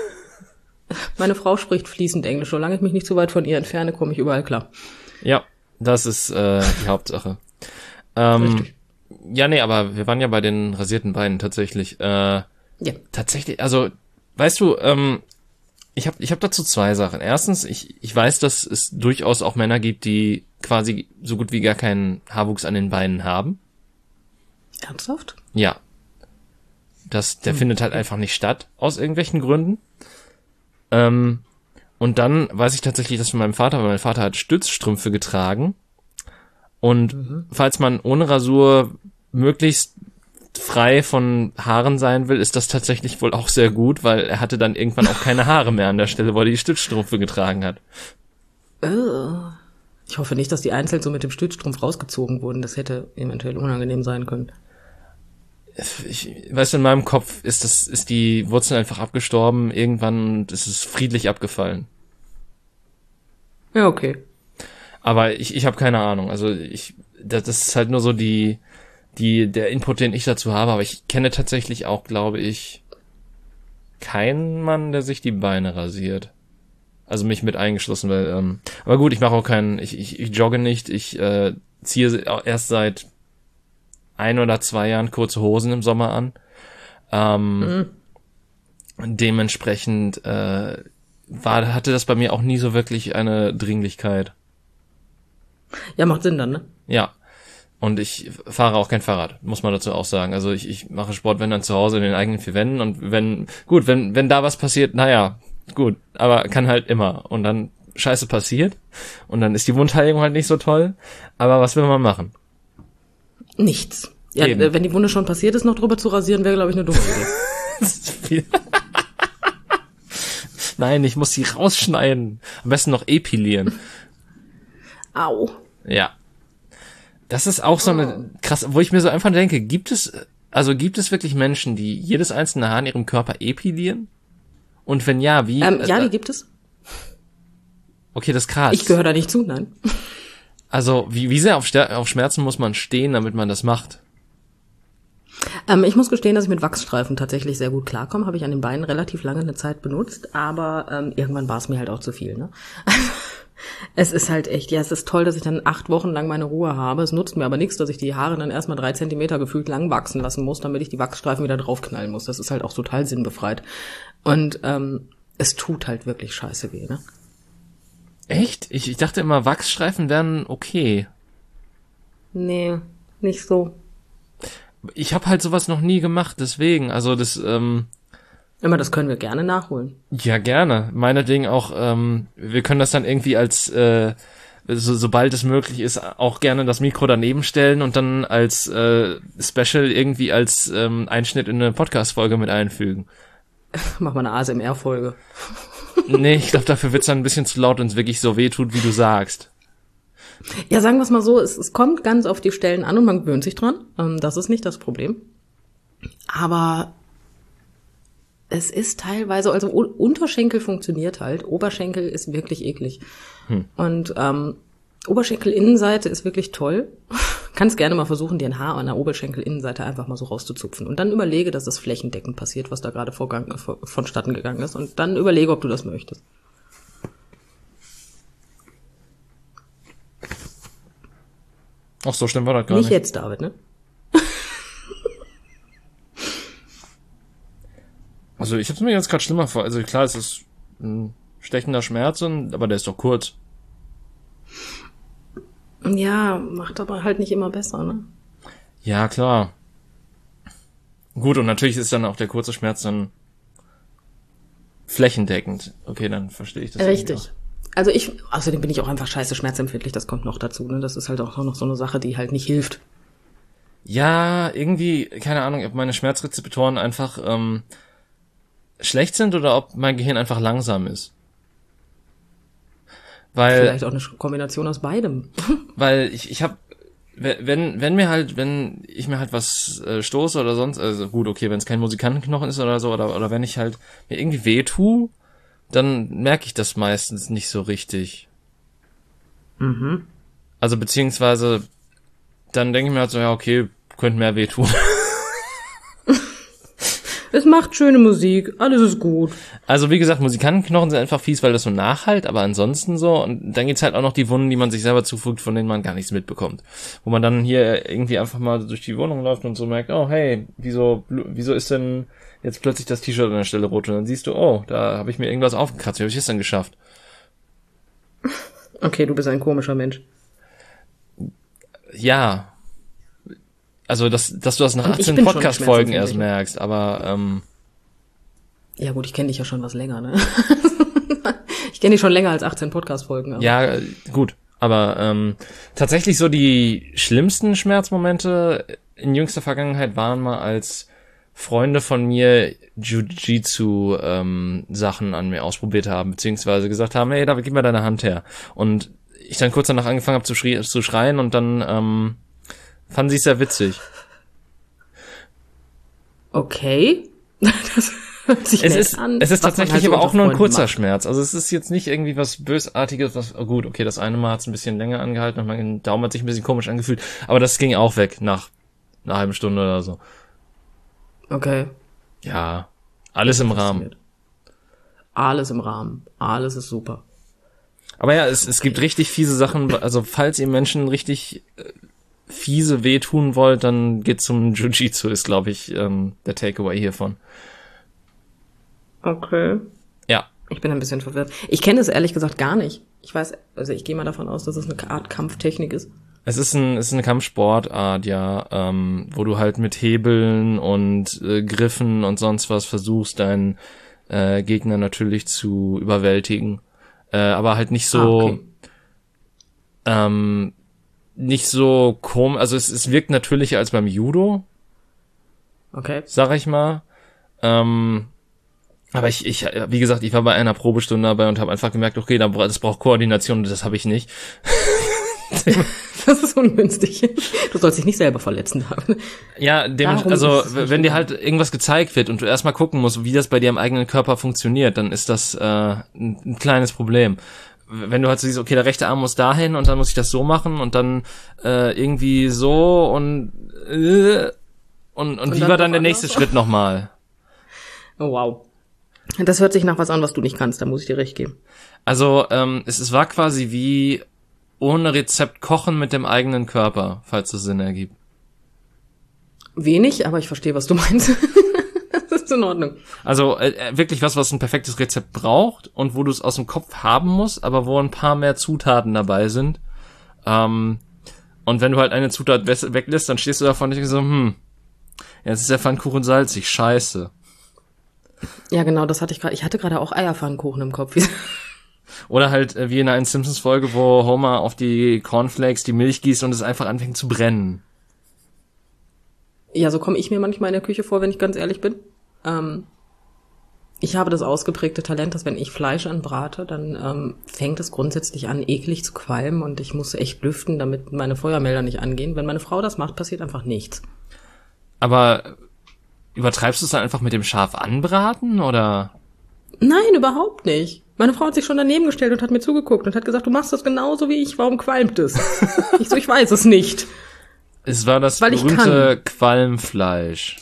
Meine Frau spricht fließend Englisch. Solange ich mich nicht zu weit von ihr entferne, komme ich überall klar. Ja, das ist äh, die Hauptsache. Ähm, Richtig. Ja, nee, aber wir waren ja bei den rasierten Beinen tatsächlich. Äh, ja. Tatsächlich, also, weißt du, ähm, ich habe ich hab dazu zwei Sachen. Erstens, ich, ich weiß, dass es durchaus auch Männer gibt, die quasi so gut wie gar keinen Haarwuchs an den Beinen haben. Ernsthaft? Ja. Das, der hm. findet halt einfach nicht statt, aus irgendwelchen Gründen. Ähm, und dann weiß ich tatsächlich, dass von meinem Vater, weil mein Vater hat Stützstrümpfe getragen. Und mhm. falls man ohne Rasur möglichst frei von Haaren sein will, ist das tatsächlich wohl auch sehr gut, weil er hatte dann irgendwann auch keine Haare mehr an der Stelle, wo er die Stützstrümpfe getragen hat. Oh. Ich hoffe nicht, dass die einzeln so mit dem Stützstrumpf rausgezogen wurden. Das hätte eventuell unangenehm sein können. Ich, weißt du, in meinem Kopf ist das, ist die Wurzel einfach abgestorben, irgendwann ist es friedlich abgefallen. Ja, okay. Aber ich, ich habe keine Ahnung, also ich, das ist halt nur so die, die, der Input, den ich dazu habe, aber ich kenne tatsächlich auch, glaube ich, keinen Mann, der sich die Beine rasiert. Also mich mit eingeschlossen, weil, ähm, aber gut, ich mache auch keinen, ich, ich, ich jogge nicht, ich äh, ziehe erst seit ein oder zwei Jahren kurze Hosen im Sommer an. Ähm, mhm. Dementsprechend äh, war, hatte das bei mir auch nie so wirklich eine Dringlichkeit. Ja, macht Sinn dann, ne? Ja. Und ich fahre auch kein Fahrrad, muss man dazu auch sagen. Also ich, ich mache Sport, wenn dann zu Hause in den eigenen vier Wänden und wenn, gut, wenn, wenn da was passiert, naja, gut, aber kann halt immer. Und dann Scheiße passiert und dann ist die Wundheilung halt nicht so toll. Aber was will man machen? Nichts. Ja, Eben. Wenn die Wunde schon passiert ist, noch drüber zu rasieren, wäre, glaube ich, eine dumme Idee. Nein, ich muss sie rausschneiden. Am besten noch epilieren. Au. Ja. Das ist auch so eine krass, wo ich mir so einfach denke, gibt es, also gibt es wirklich Menschen, die jedes einzelne Haar in ihrem Körper epilieren? Und wenn ja, wie? Ähm, ja, äh, die gibt es. Okay, das ist krass. Ich gehöre da nicht zu, nein. Also, wie, wie sehr auf, Ster- auf Schmerzen muss man stehen, damit man das macht? Ähm, ich muss gestehen, dass ich mit Wachsstreifen tatsächlich sehr gut klarkomme. Habe ich an den Beinen relativ lange eine Zeit benutzt, aber ähm, irgendwann war es mir halt auch zu viel. Ne? Es ist halt echt, ja, es ist toll, dass ich dann acht Wochen lang meine Ruhe habe. Es nutzt mir aber nichts, dass ich die Haare dann erstmal drei Zentimeter gefühlt lang wachsen lassen muss, damit ich die Wachsstreifen wieder draufknallen muss. Das ist halt auch total sinnbefreit. Und ähm, es tut halt wirklich scheiße weh, ne? Echt? Ich, ich dachte immer, Wachsstreifen wären okay. Nee, nicht so. Ich habe halt sowas noch nie gemacht, deswegen, also das, ähm, Immer, das können wir gerne nachholen. ja gerne. Meinetwegen auch, ähm, wir können das dann irgendwie als, äh, so, sobald es möglich ist, auch gerne das Mikro daneben stellen und dann als äh, Special irgendwie als ähm, Einschnitt in eine Podcast-Folge mit einfügen. Mach mal eine A S M R-Folge. Nee, ich glaube, dafür wird's dann ein bisschen zu laut, wenn es wirklich so weh tut, wie du sagst. Ja, sagen wir es mal so, es, es kommt ganz auf die Stellen an und man gewöhnt sich dran. Ähm, das ist nicht das Problem. Aber es ist teilweise, also U- Unterschenkel funktioniert halt, Oberschenkel ist wirklich eklig. Hm. Und ähm, Oberschenkelinnenseite ist wirklich toll. Kannst gerne mal versuchen, dir ein Haar an der Oberschenkelinnenseite einfach mal so rauszuzupfen. Und dann überlege, dass das flächendeckend passiert, was da gerade vorgang, vor, vonstatten gegangen ist. Und dann überlege, ob du das möchtest. Ach so, schlimm war das gar Nicht nicht. jetzt, David, ne? Also ich habe es mir jetzt gerade schlimmer vor. Also klar, es ist ein stechender Schmerz, und, aber der ist doch kurz. Ja, macht aber halt nicht immer besser, ne? Ja, klar. Gut, und natürlich ist dann auch der kurze Schmerz dann flächendeckend. Okay, dann verstehe ich das. Richtig. Also ich, außerdem bin ich auch einfach scheiße schmerzempfindlich, das kommt noch dazu, ne? Das ist halt auch noch so eine Sache, die halt nicht hilft. Ja, irgendwie, keine Ahnung, ob meine Schmerzrezeptoren einfach ähm, schlecht sind oder ob mein Gehirn einfach langsam ist. Weil, Vielleicht auch eine Kombination aus beidem. weil ich, ich habe, wenn, wenn mir halt, wenn ich mir halt was äh, stoße oder sonst, also gut, okay, wenn es kein Musikantenknochen ist oder so, oder, oder wenn ich halt mir irgendwie weh tue, dann merke ich das meistens nicht so richtig. Mhm. Also beziehungsweise, dann denke ich mir halt so, ja, okay, könnte mehr weh tun. Es macht schöne Musik, alles ist gut. Also wie gesagt, Musikantenknochen sind einfach fies, weil das so nachhalt, aber ansonsten so. Und dann gibt's halt auch noch die Wunden, die man sich selber zufügt, von denen man gar nichts mitbekommt. Wo man dann hier irgendwie einfach mal durch die Wohnung läuft und so merkt, oh hey, wieso wieso ist denn jetzt plötzlich das T-Shirt an der Stelle rot? Und dann siehst du, oh, da habe ich mir irgendwas aufgekratzt, wie habe ich das dann geschafft? Okay, du bist ein komischer Mensch. Ja. Also, dass, dass du das nach Und ich achtzehn bin schon Podcast-Folgen erst schmerzempfindlich. merkst, aber ähm, Ja gut, ich kenne dich ja schon was länger, ne? Ich kenne dich schon länger als achtzehn Podcast-Folgen. aber- ja, äh, gut. Aber ähm, tatsächlich so die schlimmsten Schmerzmomente in jüngster Vergangenheit waren mal, als Freunde von mir Jiu-Jitsu ähm, Sachen an mir ausprobiert haben, beziehungsweise gesagt haben, hey David, gib mir deine Hand her. Und ich dann kurz danach angefangen habe zu, schrie- zu schreien und dann ähm, fanden sie es sehr witzig. Okay. Das hört sich Es nett ist, an. es ist was man tatsächlich halt so aber auch unter nur ein Freunden kurzer macht. Schmerz. Also es ist jetzt nicht irgendwie was Bösartiges, was, oh gut, okay, das eine Mal hat es ein bisschen länger angehalten und mein Daumen hat sich ein bisschen komisch angefühlt, aber das ging auch weg nach einer halben Stunde oder so. Okay. Ja, alles im Rahmen. Alles im Rahmen. Alles ist super. Aber ja, es, es gibt richtig fiese Sachen, also falls ihr Menschen richtig äh, fiese wehtun wollt, dann geht zum Jiu-Jitsu, ist glaube ich ähm, der Takeaway hiervon. Okay. Ja. Ich bin ein bisschen verwirrt. Ich kenne es ehrlich gesagt gar nicht. Ich weiß, also ich gehe mal davon aus, dass es eine Art Kampftechnik ist. Es ist ein, es ist eine Kampfsportart, ja, ähm, wo du halt mit Hebeln und äh, Griffen und sonst was versuchst, deinen äh, Gegner natürlich zu überwältigen. Äh, aber halt nicht so, Ah, okay. ähm, nicht so komisch, also es, es wirkt natürlicher als beim Judo, Okay. sag ich mal. Ähm, aber ich, ich, wie gesagt, ich war bei einer Probestunde dabei und habe einfach gemerkt, okay, das braucht Koordination und das habe ich nicht. Das ist ungünstig. Du sollst dich nicht selber verletzen haben. Ja, dem, also wenn dir halt irgendwas gezeigt wird und du erstmal gucken musst, wie das bei dir im eigenen Körper funktioniert, dann ist das äh, ein, ein kleines Problem. Wenn du halt so siehst, okay, der rechte Arm muss dahin und dann muss ich das so machen und dann äh, irgendwie so und äh, und, und, und wie war dann der nächste Schritt nochmal? Oh, wow. Das hört sich nach was an, was du nicht kannst, da muss ich dir recht geben. Also ähm, es, es war quasi wie ohne Rezept kochen mit dem eigenen Körper, falls das Sinn ergibt. Wenig, aber ich verstehe, was du meinst. Das ist in Ordnung. Also äh, wirklich was, was ein perfektes Rezept braucht und wo du es aus dem Kopf haben musst, aber wo ein paar mehr Zutaten dabei sind. Ähm, und wenn du halt eine Zutat weglässt, dann stehst du davon und denkst so, hm, jetzt ist der Pfannkuchen salzig, scheiße. Ja, genau, das hatte ich gerade. Ich hatte gerade auch Eierpfannkuchen im Kopf. Oder halt äh, wie in einer Simpsons-Folge, wo Homer auf die Cornflakes die Milch gießt und es einfach anfängt zu brennen. Ja, so komme ich mir manchmal in der Küche vor, wenn ich ganz ehrlich bin. Ähm, ich habe das ausgeprägte Talent, dass wenn ich Fleisch anbrate, dann ähm, fängt es grundsätzlich an, eklig zu qualmen und ich muss echt lüften, damit meine Feuermelder nicht angehen. Wenn meine Frau das macht, passiert einfach nichts. Aber übertreibst du es dann einfach mit dem scharf anbraten, oder? Nein, überhaupt nicht. Meine Frau hat sich schon daneben gestellt und hat mir zugeguckt und hat gesagt, du machst das genauso wie ich, warum qualmt es? Ich so, ich weiß es nicht. Es war das Weil ich berühmte Qualmfleisch.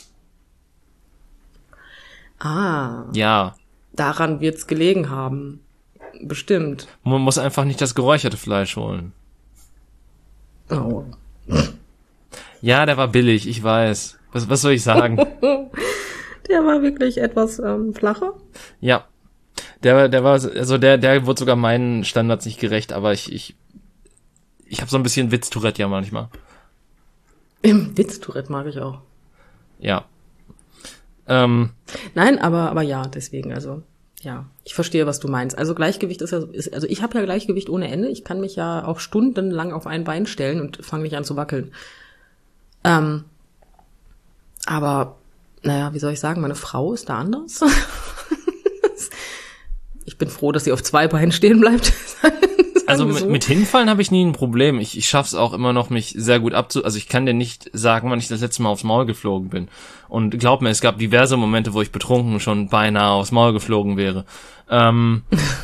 Ah. Ja. Daran wird's gelegen haben. Bestimmt. Man muss einfach nicht das geräucherte Fleisch holen. Oh. Ja, der war billig, ich weiß. Was, was soll ich sagen? Der war wirklich etwas ähm, flacher. Ja. Der, der war, also der, der wurde sogar meinen Standards nicht gerecht, aber ich, ich, ich habe so ein bisschen Witz-Tourette ja manchmal. Im Witz-Tourette mag ich auch. Ja. Ähm. Nein, aber, aber ja, deswegen, also, ja. Ich verstehe, was du meinst. Also Gleichgewicht ist ja, ist, also ich habe ja Gleichgewicht ohne Ende. Ich kann mich ja auch stundenlang auf ein Bein stellen und fange nicht an zu wackeln. Ähm. Aber, naja, wie soll ich sagen, meine Frau ist da anders. Ich bin froh, dass sie auf zwei Beinen stehen bleibt. Also mit, mit Hinfallen habe ich nie ein Problem. Ich, ich schaffe es auch immer noch, mich sehr gut abzu... Also ich kann dir nicht sagen, wann ich das letzte Mal aufs Maul geflogen bin. Und glaub mir, es gab diverse Momente, wo ich betrunken schon beinahe aufs Maul geflogen wäre. Ähm,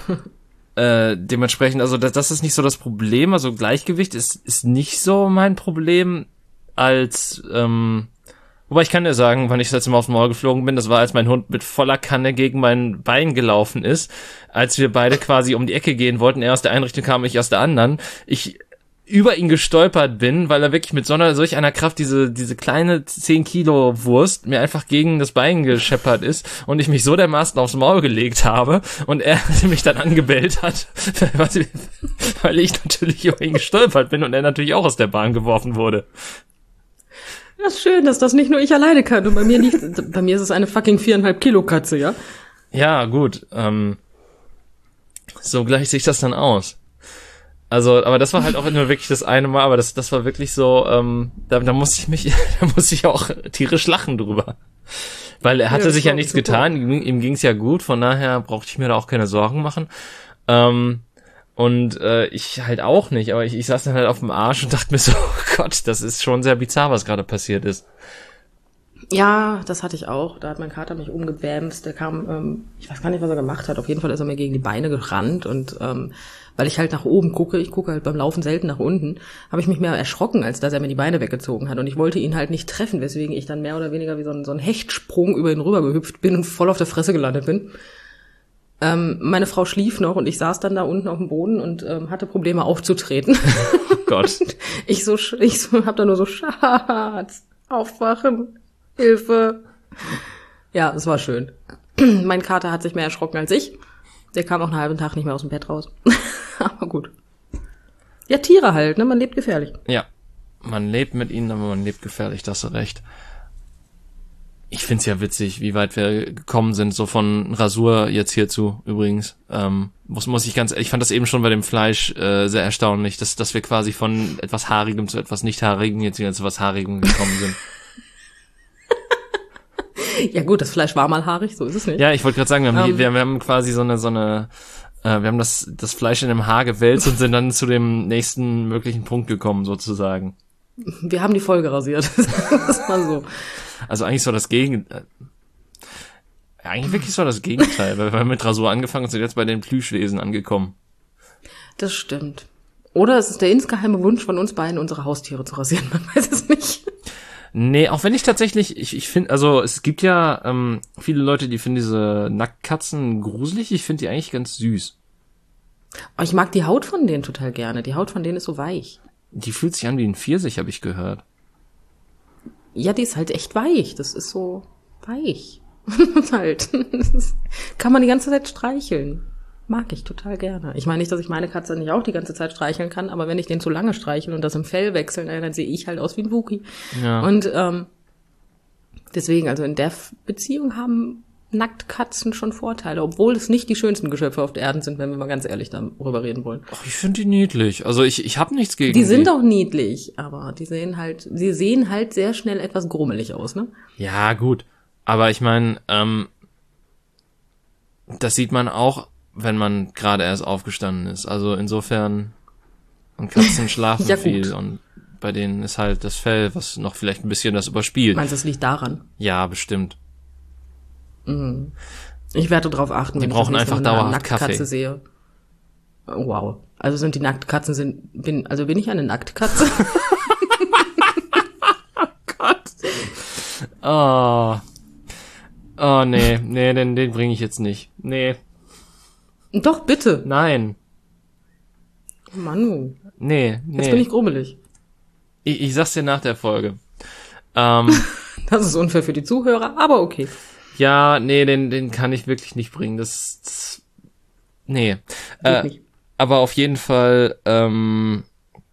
äh, dementsprechend, also das, das ist nicht so das Problem. Also Gleichgewicht ist, ist nicht so mein Problem als... Ähm, Wobei ich kann dir sagen, wann ich das letzte Mal aufs Maul geflogen bin, das war, als mein Hund mit voller Kanne gegen mein Bein gelaufen ist, als wir beide quasi um die Ecke gehen wollten, er aus der einen Richtung kam, ich aus der anderen, ich über ihn gestolpert bin, weil er wirklich mit so einer, solch einer Kraft diese diese kleine zehn Kilo Wurst mir einfach gegen das Bein gescheppert ist und ich mich so dermaßen aufs Maul gelegt habe und er mich dann angebellt hat, weil ich natürlich über ihn gestolpert bin und er natürlich auch aus der Bahn geworfen wurde. Das ist schön, dass das nicht nur ich alleine kann. Und bei mir liegt, bei mir ist es eine fucking viereinhalb Kilo Katze, ja? Ja, gut. Ähm, so gleicht sich das dann aus. Also, aber das war halt auch nur wirklich das eine Mal, aber das, das war wirklich so, ähm, da, da musste ich mich, da musste ich auch tierisch lachen drüber. Weil er hatte ja, sich ja nichts super. getan, ihm, ihm ging's ja gut, von daher brauchte ich mir da auch keine Sorgen machen. Ähm, Und äh, ich halt auch nicht, aber ich, ich saß dann halt auf dem Arsch und dachte mir so, oh Gott, das ist schon sehr bizarr, was gerade passiert ist. Ja, das hatte ich auch. Da hat mein Kater mich umgebämst. Der kam, ähm, ich weiß gar nicht, was er gemacht hat. Auf jeden Fall ist er mir gegen die Beine gerannt. Und ähm, weil ich halt nach oben gucke, ich gucke halt beim Laufen selten nach unten, habe ich mich mehr erschrocken, als dass er mir die Beine weggezogen hat. Und ich wollte ihn halt nicht treffen, weswegen ich dann mehr oder weniger wie so ein, so ein Hechtsprung über ihn rüber gehüpft bin und voll auf der Fresse gelandet bin. Ähm, meine Frau schlief noch und ich saß dann da unten auf dem Boden und ähm, hatte Probleme aufzutreten. Oh Gott. ich so, ich so, hab da nur so, Schatz, aufwachen, Hilfe. Ja, es war schön. Mein Kater hat sich mehr erschrocken als ich. Der kam auch einen halben Tag nicht mehr aus dem Bett raus. Aber gut. Ja, Tiere halt, ne? Man lebt gefährlich. Ja, man lebt mit ihnen, aber man lebt gefährlich, da hast du recht. Ich find's ja witzig, wie weit wir gekommen sind, so von Rasur jetzt hierzu übrigens. Ähm, muss muss ich ganz, ich fand das eben schon bei dem Fleisch äh, sehr erstaunlich, dass dass wir quasi von etwas Haarigem zu etwas Nicht-Haarigem jetzt wieder zu etwas Haarigem gekommen sind. Ja gut, das Fleisch war mal haarig, so ist es nicht. Ja, ich wollte gerade sagen, wir haben, um, die, wir, wir haben quasi so eine so eine Äh, wir haben das, das Fleisch in dem Haar gewälzt und sind dann zu dem nächsten möglichen Punkt gekommen, sozusagen. Wir haben die Folge rasiert. Das ist mal so. Also eigentlich so das Gegenteil. Ja, eigentlich wirklich so das Gegenteil, weil wir haben mit Rasur angefangen und sind jetzt bei den Plüschwesen angekommen. Das stimmt. Oder es ist der insgeheime Wunsch von uns beiden, unsere Haustiere zu rasieren. Man weiß es nicht. Nee, auch wenn ich tatsächlich, ich, ich finde, also es gibt ja ähm, viele Leute, die finden diese Nacktkatzen gruselig. Ich finde die eigentlich ganz süß. Aber ich mag die Haut von denen total gerne. Die Haut von denen ist so weich. Die fühlt sich an wie ein Pfirsich, habe ich gehört. Ja, die ist halt echt weich. Das ist so weich. halt. Das ist, kann man die ganze Zeit streicheln. Mag ich total gerne. Ich meine nicht, dass ich meine Katze nicht auch die ganze Zeit streicheln kann, aber wenn ich den zu lange streichle und das im Fell wechseln, dann sehe ich halt aus wie ein Wookie. Ja. Und ähm, deswegen, also in der Beziehung haben Nacktkatzen schon Vorteile, obwohl es nicht die schönsten Geschöpfe auf der Erde sind, wenn wir mal ganz ehrlich darüber reden wollen. Ach, ich finde die niedlich. Also ich, ich habe nichts gegen die. Die sind auch niedlich, aber die sehen halt, sie sehen halt sehr schnell etwas grummelig aus, ne? Ja, gut. Aber ich meine, ähm, das sieht man auch, wenn man gerade erst aufgestanden ist. Also insofern, und Katzen schlafen ja, viel gut. und bei denen ist halt das Fell, was noch vielleicht ein bisschen das überspielt. Meinst du, das liegt daran? Ja, bestimmt. Mhm. Ich werde darauf achten, die wenn brauchen ich das einfach Mal eine dauerhaft Nacktkatze Kaffee. sehe. Oh, wow. Also sind die Nacktkatzen sind, bin, also bin ich eine Nacktkatze? Oh Gott. Oh. Oh, nee, nee, den, den bringe ich jetzt nicht. Nee. Doch, bitte. Nein. Manu. Nee, nee. Jetzt bin ich grummelig. Ich, ich sag's dir nach der Folge. Ähm, Das ist unfair für die Zuhörer, aber okay. ja, nee, den, den kann ich wirklich nicht bringen. Das, das nee. Geht Äh, nicht. aber auf jeden Fall, ähm,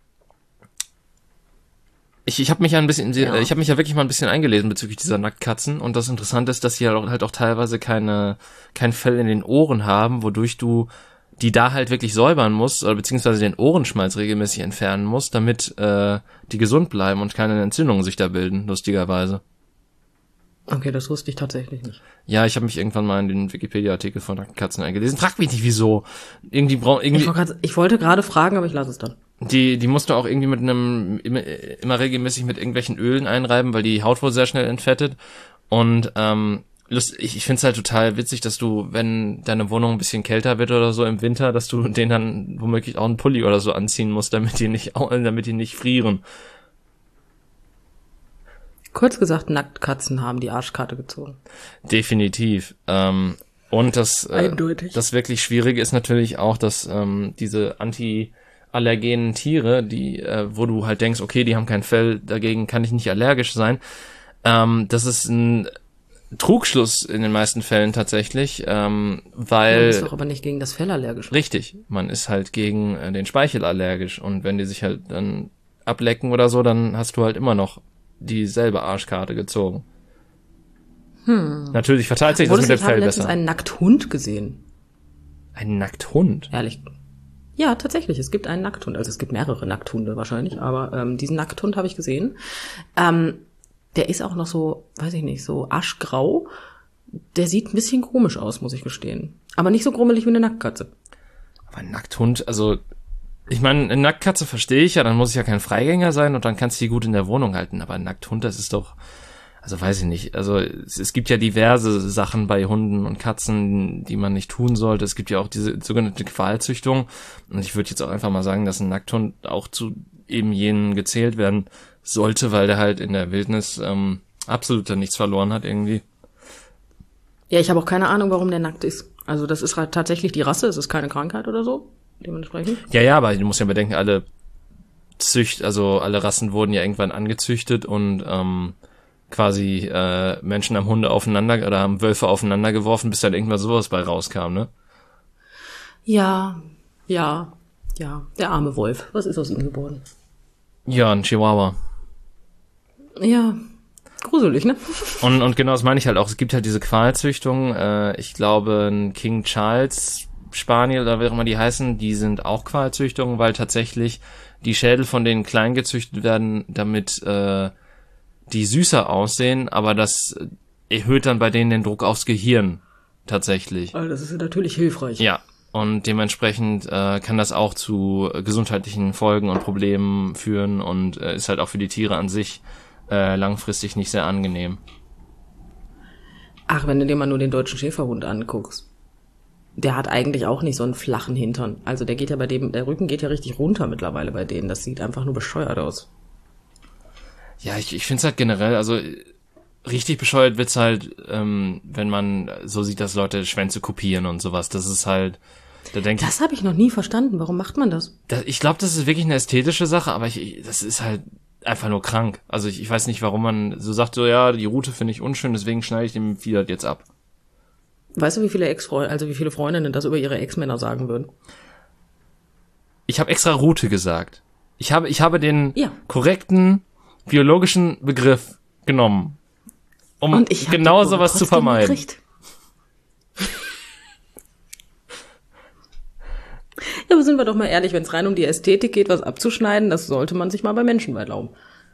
ich, ich habe mich ja ein bisschen, Ja. ich habe mich ja wirklich mal ein bisschen eingelesen bezüglich dieser Nacktkatzen und das Interessante ist, dass sie halt auch, halt auch teilweise keine, kein Fell in den Ohren haben, wodurch du die da halt wirklich säubern musst oder beziehungsweise den Ohrenschmalz regelmäßig entfernen musst, damit äh, die gesund bleiben und keine Entzündungen sich da bilden, lustigerweise. Okay, das wusste ich tatsächlich nicht. Ja, ich habe mich irgendwann mal in den Wikipedia-Artikel von Nacktkatzen eingelesen. Frag mich nicht, wieso. Irgendwie brauch, irgendwie. Ich, wollte grad, ich wollte gerade fragen, aber ich lasse es dann. Die, die musst du auch irgendwie mit einem, immer, immer regelmäßig mit irgendwelchen Ölen einreiben, weil die Haut wohl sehr schnell entfettet. Und ähm, lust, ich, ich finde es halt total witzig, dass du, wenn deine Wohnung ein bisschen kälter wird oder so im Winter, dass du denen dann womöglich auch einen Pulli oder so anziehen musst, damit die nicht, damit die nicht frieren. Kurz gesagt, Nacktkatzen haben die Arschkarte gezogen. Definitiv. Ähm, und das, äh, Eindeutig. das wirklich Schwierige ist natürlich auch, dass ähm, diese antiallergenen Tiere, die, äh, wo du halt denkst, okay, die haben kein Fell, dagegen kann ich nicht allergisch sein, ähm, das ist ein Trugschluss in den meisten Fällen tatsächlich, ähm, weil... Man ist doch aber nicht gegen das Fell allergisch. Richtig, man ist halt gegen äh, den Speichel allergisch und wenn die sich halt dann ablecken oder so, dann hast du halt immer noch dieselbe Arschkarte gezogen. Hm. Natürlich verteilt sich das mit dem Ich habe Fell letztens besser. einen Nackthund gesehen. Ein Nackthund? Ehrlich. Ja, tatsächlich. Es gibt einen Nackthund. Also es gibt mehrere Nackthunde wahrscheinlich, aber ähm, diesen Nackthund habe ich gesehen. Ähm, der ist auch noch so, weiß ich nicht, so aschgrau. Der sieht ein bisschen komisch aus, muss ich gestehen. Aber nicht so grummelig wie eine Nacktkatze. Aber ein Nackthund, also ich meine, eine Nacktkatze verstehe ich ja, dann muss ich ja kein Freigänger sein und dann kannst du die gut in der Wohnung halten. Aber ein Nackthund, das ist doch, also weiß ich nicht. Also es, es gibt ja diverse Sachen bei Hunden und Katzen, die man nicht tun sollte. Es gibt ja auch diese sogenannte Qualzüchtung. Und ich würde jetzt auch einfach mal sagen, dass ein Nackthund auch zu eben jenen gezählt werden sollte, weil der halt in der Wildnis ähm, absolut nichts verloren hat irgendwie. Ja, ich habe auch keine Ahnung, warum der nackt ist. Also das ist halt tatsächlich die Rasse, es ist keine Krankheit oder so, dementsprechend. Ja, ja, aber du musst ja bedenken, alle Zücht, also alle Rassen wurden ja irgendwann angezüchtet und ähm, quasi äh, Menschen haben Hunde aufeinander oder haben Wölfe aufeinander geworfen, bis dann irgendwann sowas bei rauskam, ne? Ja, ja, ja, der arme Wolf. Was ist aus ihm geworden? Ja, ein Chihuahua. Ja, gruselig, ne? Und und genau das meine ich halt auch. Es gibt halt diese Qualzüchtung. Äh, ich glaube, ein King Charles Spaniel oder wie auch immer die heißen, die sind auch Qualzüchtungen, weil tatsächlich die Schädel von denen klein gezüchtet werden, damit äh, die süßer aussehen, aber das erhöht dann bei denen den Druck aufs Gehirn tatsächlich. Also das ist natürlich hilfreich. Ja, Und dementsprechend äh, kann das auch zu gesundheitlichen Folgen und Problemen führen und äh, ist halt auch für die Tiere an sich äh, langfristig nicht sehr angenehm. Ach, wenn du dir mal nur den deutschen Schäferhund anguckst, der hat eigentlich auch nicht so einen flachen Hintern. Also der geht ja bei dem, der Rücken geht ja richtig runter mittlerweile bei denen. Das sieht einfach nur bescheuert aus. Ja, ich, ich finde es halt generell, also richtig bescheuert wird's halt, ähm, wenn man so sieht, dass Leute Schwänze kopieren und sowas. Das ist halt, da denke ich. Das habe ich noch nie verstanden. Warum macht man das? das ich glaube, das ist wirklich eine ästhetische Sache, aber ich, ich das ist halt einfach nur krank. Also ich, ich weiß nicht, warum man so sagt, so ja, die Rute finde ich unschön, deswegen schneide ich dem Vieh halt jetzt ab. Weißt du, wie viele Ex-Freunde, also wie viele Freundinnen das über ihre Ex-Männer sagen würden? Ich habe extra Rute gesagt. Ich habe, ich habe den ja. korrekten biologischen Begriff genommen, um genau sowas zu vermeiden. Gekriegt. Ja, aber sind wir doch mal ehrlich, wenn es rein um die Ästhetik geht, was abzuschneiden, das sollte man sich mal bei Menschen erlauben.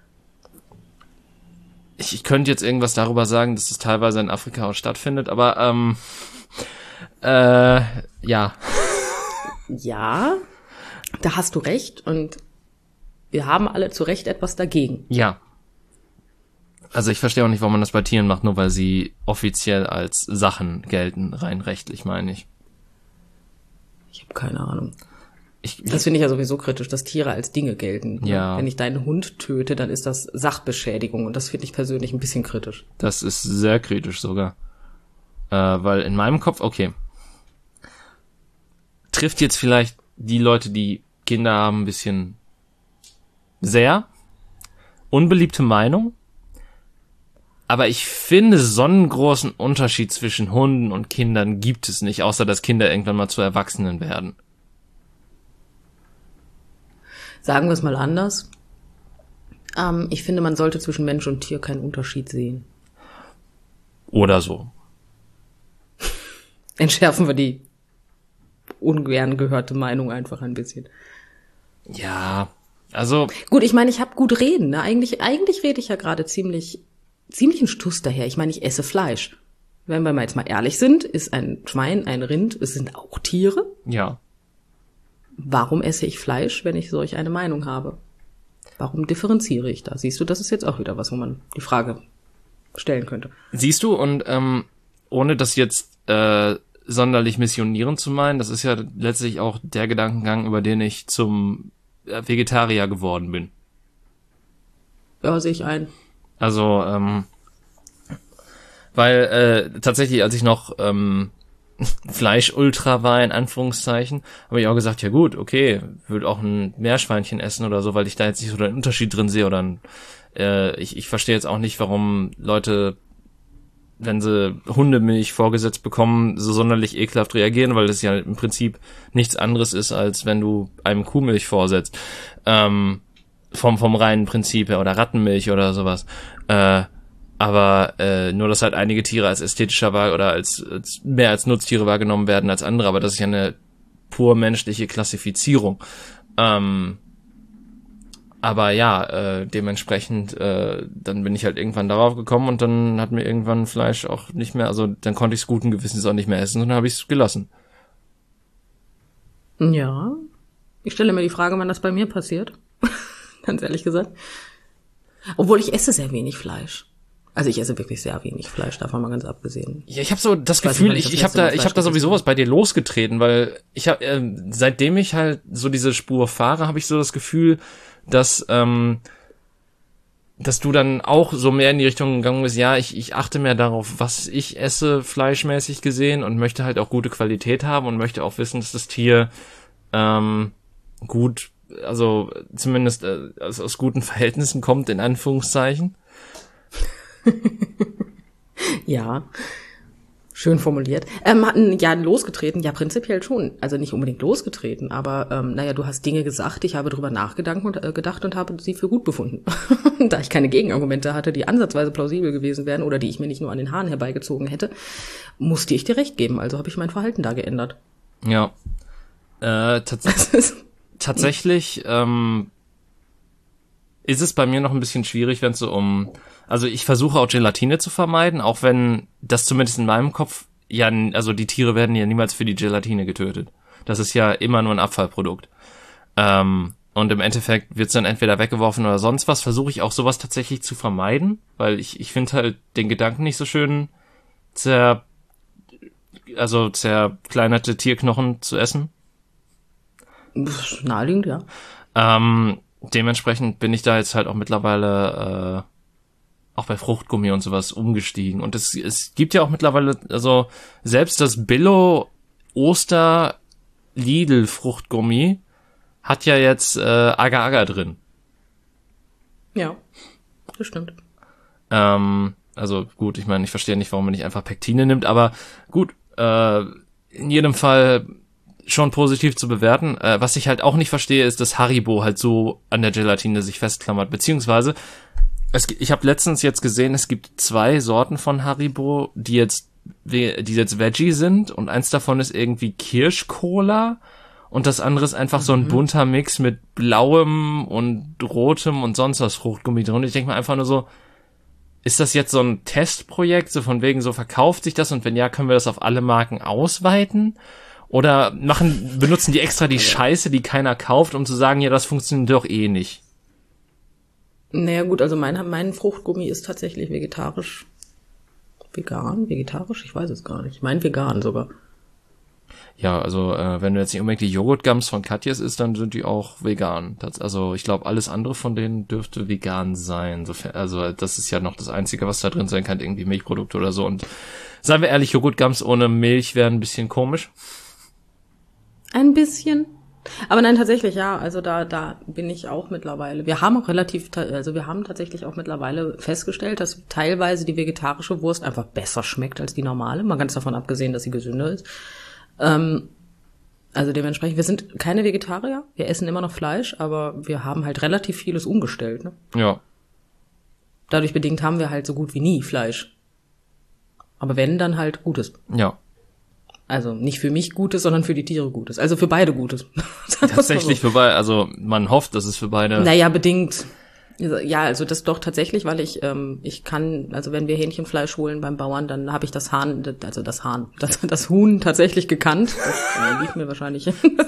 Ich, ich könnte jetzt irgendwas darüber sagen, dass es teilweise in Afrika auch stattfindet, aber ähm, äh, ja. Ja, da hast du recht und wir haben alle zu Recht etwas dagegen. Ja. Also ich verstehe auch nicht, warum man das bei Tieren macht, nur weil sie offiziell als Sachen gelten, rein rechtlich meine ich. Ich habe keine Ahnung. Ich, das finde ich ja sowieso kritisch, dass Tiere als Dinge gelten. Ja. Wenn ich deinen Hund töte, dann ist das Sachbeschädigung und das finde ich persönlich ein bisschen kritisch. Das ist sehr kritisch sogar. Äh, weil in meinem Kopf, okay, trifft jetzt vielleicht die Leute, die Kinder haben, ein bisschen sehr unbeliebte Meinung. Aber ich finde, so einen großen Unterschied zwischen Hunden und Kindern gibt es nicht, außer dass Kinder irgendwann mal zu Erwachsenen werden. Sagen wir es mal anders. Ähm, ich finde, man sollte zwischen Mensch und Tier keinen Unterschied sehen. Oder so. Entschärfen wir die ungern gehörte Meinung einfach ein bisschen. Ja, also... Gut, ich meine, ich habe gut reden. Ne? Eigentlich, eigentlich rede ich ja gerade ziemlich... ziemlich ein Stuss daher. Ich meine, ich esse Fleisch. Wenn wir mal jetzt mal ehrlich sind, ist ein Schwein, ein Rind, es sind auch Tiere. Ja. Warum esse ich Fleisch, wenn ich solch eine Meinung habe? Warum differenziere ich da? Siehst du, das ist jetzt auch wieder was, wo man die Frage stellen könnte. Siehst du, und ähm, ohne das jetzt äh, sonderlich missionieren zu meinen, das ist ja letztlich auch der Gedankengang, über den ich zum äh, Vegetarier geworden bin. Ja, sehe ich ein. Also, ähm, weil äh, tatsächlich, als ich noch ähm, Fleisch-Ultra war, in Anführungszeichen, habe ich auch gesagt, ja gut, okay, würde auch ein Meerschweinchen essen oder so, weil ich da jetzt nicht so den Unterschied drin sehe. Oder ein, äh, ich, ich verstehe jetzt auch nicht, warum Leute, wenn sie Hundemilch vorgesetzt bekommen, so sonderlich ekelhaft reagieren, weil das ja im Prinzip nichts anderes ist, als wenn du einem Kuhmilch vorsetzt. Ähm, vom vom reinen Prinzip her, oder Rattenmilch oder sowas. Äh, aber äh, nur, dass halt einige Tiere als ästhetischer wahr oder als, als mehr als Nutztiere wahrgenommen werden als andere, aber das ist ja eine pur menschliche Klassifizierung. Ähm, aber ja, äh, dementsprechend, äh, dann bin ich halt irgendwann darauf gekommen und dann hat mir irgendwann Fleisch auch nicht mehr, also dann konnte ich es guten Gewissens auch nicht mehr essen und dann habe ich es gelassen. Ja, ich stelle mir die Frage, wann das bei mir passiert. Ganz ehrlich gesagt. Obwohl ich esse sehr wenig Fleisch. Also ich esse wirklich sehr wenig Fleisch, davon mal ganz abgesehen. Ja, ich habe so das ich Gefühl, nicht, ich, ich habe da, ich habe da sowieso was bei dir losgetreten, weil ich habe, äh, seitdem ich halt so diese Spur fahre, habe ich so das Gefühl, dass, ähm, dass du dann auch so mehr in die Richtung gegangen bist. Ja, ich, ich achte mehr darauf, was ich esse, fleischmäßig gesehen, und möchte halt auch gute Qualität haben und möchte auch wissen, dass das Tier ähm, gut, also zumindest äh, aus, aus guten Verhältnissen kommt, in Anführungszeichen. Ja, schön formuliert. Ähm, hatten ja losgetreten, ja prinzipiell schon. Also nicht unbedingt losgetreten, aber ähm, naja, du hast Dinge gesagt, ich habe drüber nachgedacht und, äh, gedacht und habe sie für gut befunden. Da ich keine Gegenargumente hatte, die ansatzweise plausibel gewesen wären oder die ich mir nicht nur an den Haaren herbeigezogen hätte, musste ich dir recht geben. Also habe ich mein Verhalten da geändert. Ja, äh, tats- tatsächlich ähm, ist es bei mir noch ein bisschen schwierig, wenn es so um... Also ich versuche auch Gelatine zu vermeiden, auch wenn das zumindest in meinem Kopf, ja, also die Tiere werden ja niemals für die Gelatine getötet. Das ist ja immer nur ein Abfallprodukt. Ähm, und im Endeffekt wird's dann entweder weggeworfen oder sonst was. Versuche ich auch sowas tatsächlich zu vermeiden, weil ich ich finde halt den Gedanken nicht so schön, zer, also zerkleinerte Tierknochen zu essen. Naheliegend, ja. Ähm, dementsprechend bin ich da jetzt halt auch mittlerweile äh, auch bei Fruchtgummi und sowas umgestiegen. Und es, es gibt ja auch mittlerweile, also selbst das Billo Oster Lidl Fruchtgummi hat ja jetzt äh, Agar-Agar drin. Ja, das stimmt. Ähm, also gut, ich meine, ich verstehe nicht, warum man nicht einfach Pektine nimmt, aber gut, äh, in jedem Fall schon positiv zu bewerten. Äh, was ich halt auch nicht verstehe, ist, dass Haribo halt so an der Gelatine sich festklammert, beziehungsweise es, ich habe letztens jetzt gesehen, es gibt zwei Sorten von Haribo, die jetzt die jetzt Veggie sind und eins davon ist irgendwie Kirschcola und das andere ist einfach mhm. so ein bunter Mix mit blauem und rotem und sonst was Fruchtgummi drin. Und ich denke mir einfach nur so, ist das jetzt so ein Testprojekt, so von wegen so verkauft sich das und wenn ja, können wir das auf alle Marken ausweiten? Oder machen, benutzen die extra die Scheiße, die keiner kauft, um zu sagen, ja, das funktioniert doch eh nicht? Naja gut, also mein, mein Fruchtgummi ist tatsächlich vegetarisch. Vegan? Vegetarisch? Ich weiß es gar nicht. Ich meine vegan sogar. Ja, also äh, wenn du jetzt nicht unbedingt die Joghurtgums von Katjes isst, dann sind die auch vegan. Das, also ich glaube, alles andere von denen dürfte vegan sein. Sofern, also das ist ja noch das Einzige, was da drin sein kann, irgendwie Milchprodukte oder so. Und seien wir ehrlich, Joghurtgums ohne Milch wären ein bisschen komisch. Ein bisschen. Aber nein, tatsächlich, ja, also da da bin ich auch mittlerweile. Wir haben auch relativ, also wir haben tatsächlich auch mittlerweile festgestellt, dass teilweise die vegetarische Wurst einfach besser schmeckt als die normale. Mal ganz davon abgesehen, dass sie gesünder ist. Ähm, also dementsprechend, wir sind keine Vegetarier, wir essen immer noch Fleisch, aber wir haben halt relativ vieles umgestellt. Ne? Ja. Dadurch bedingt haben wir halt so gut wie nie Fleisch. Aber wenn, dann halt Gutes. Ja. Also nicht für mich Gutes, sondern für die Tiere Gutes. Also für beide Gutes. Tatsächlich so. Für beide, also man hofft, dass es für beide... Naja, bedingt. Ja, also das doch tatsächlich, weil ich ähm, ich kann, also wenn wir Hähnchenfleisch holen beim Bauern, dann habe ich das Hahn, also das Hahn, das, das Huhn tatsächlich gekannt. Das äh, liegt mir wahrscheinlich.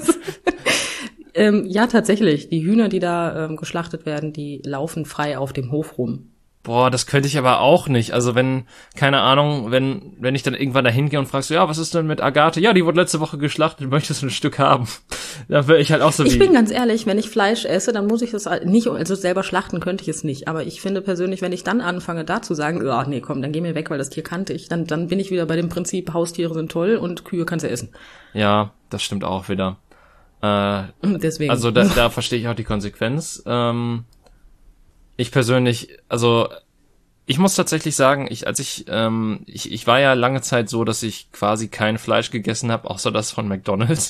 ähm, ja, tatsächlich. Die Hühner, die da ähm, geschlachtet werden, die laufen frei auf dem Hof rum. Boah, das könnte ich aber auch nicht. Also wenn, keine Ahnung, wenn wenn ich dann irgendwann da hingehe und fragst, so, ja, was ist denn mit Agathe? Ja, die wurde letzte Woche geschlachtet, möchtest du ein Stück haben? Da wäre ich halt auch so wie... Ich bin ganz ehrlich, wenn ich Fleisch esse, dann muss ich das nicht, also selber schlachten könnte ich es nicht. Aber ich finde persönlich, wenn ich dann anfange, da zu sagen, oh, nee, komm, dann geh mir weg, weil das Tier kannte ich, dann dann bin ich wieder bei dem Prinzip, Haustiere sind toll und Kühe kannst du essen. Ja, das stimmt auch wieder. Äh, Deswegen. Also da, da verstehe ich auch die Konsequenz. Ähm, Ich persönlich, also ich muss tatsächlich sagen, ich als ich ähm, ich ich war ja lange Zeit so, dass ich quasi kein Fleisch gegessen habe, außer das von McDonald's.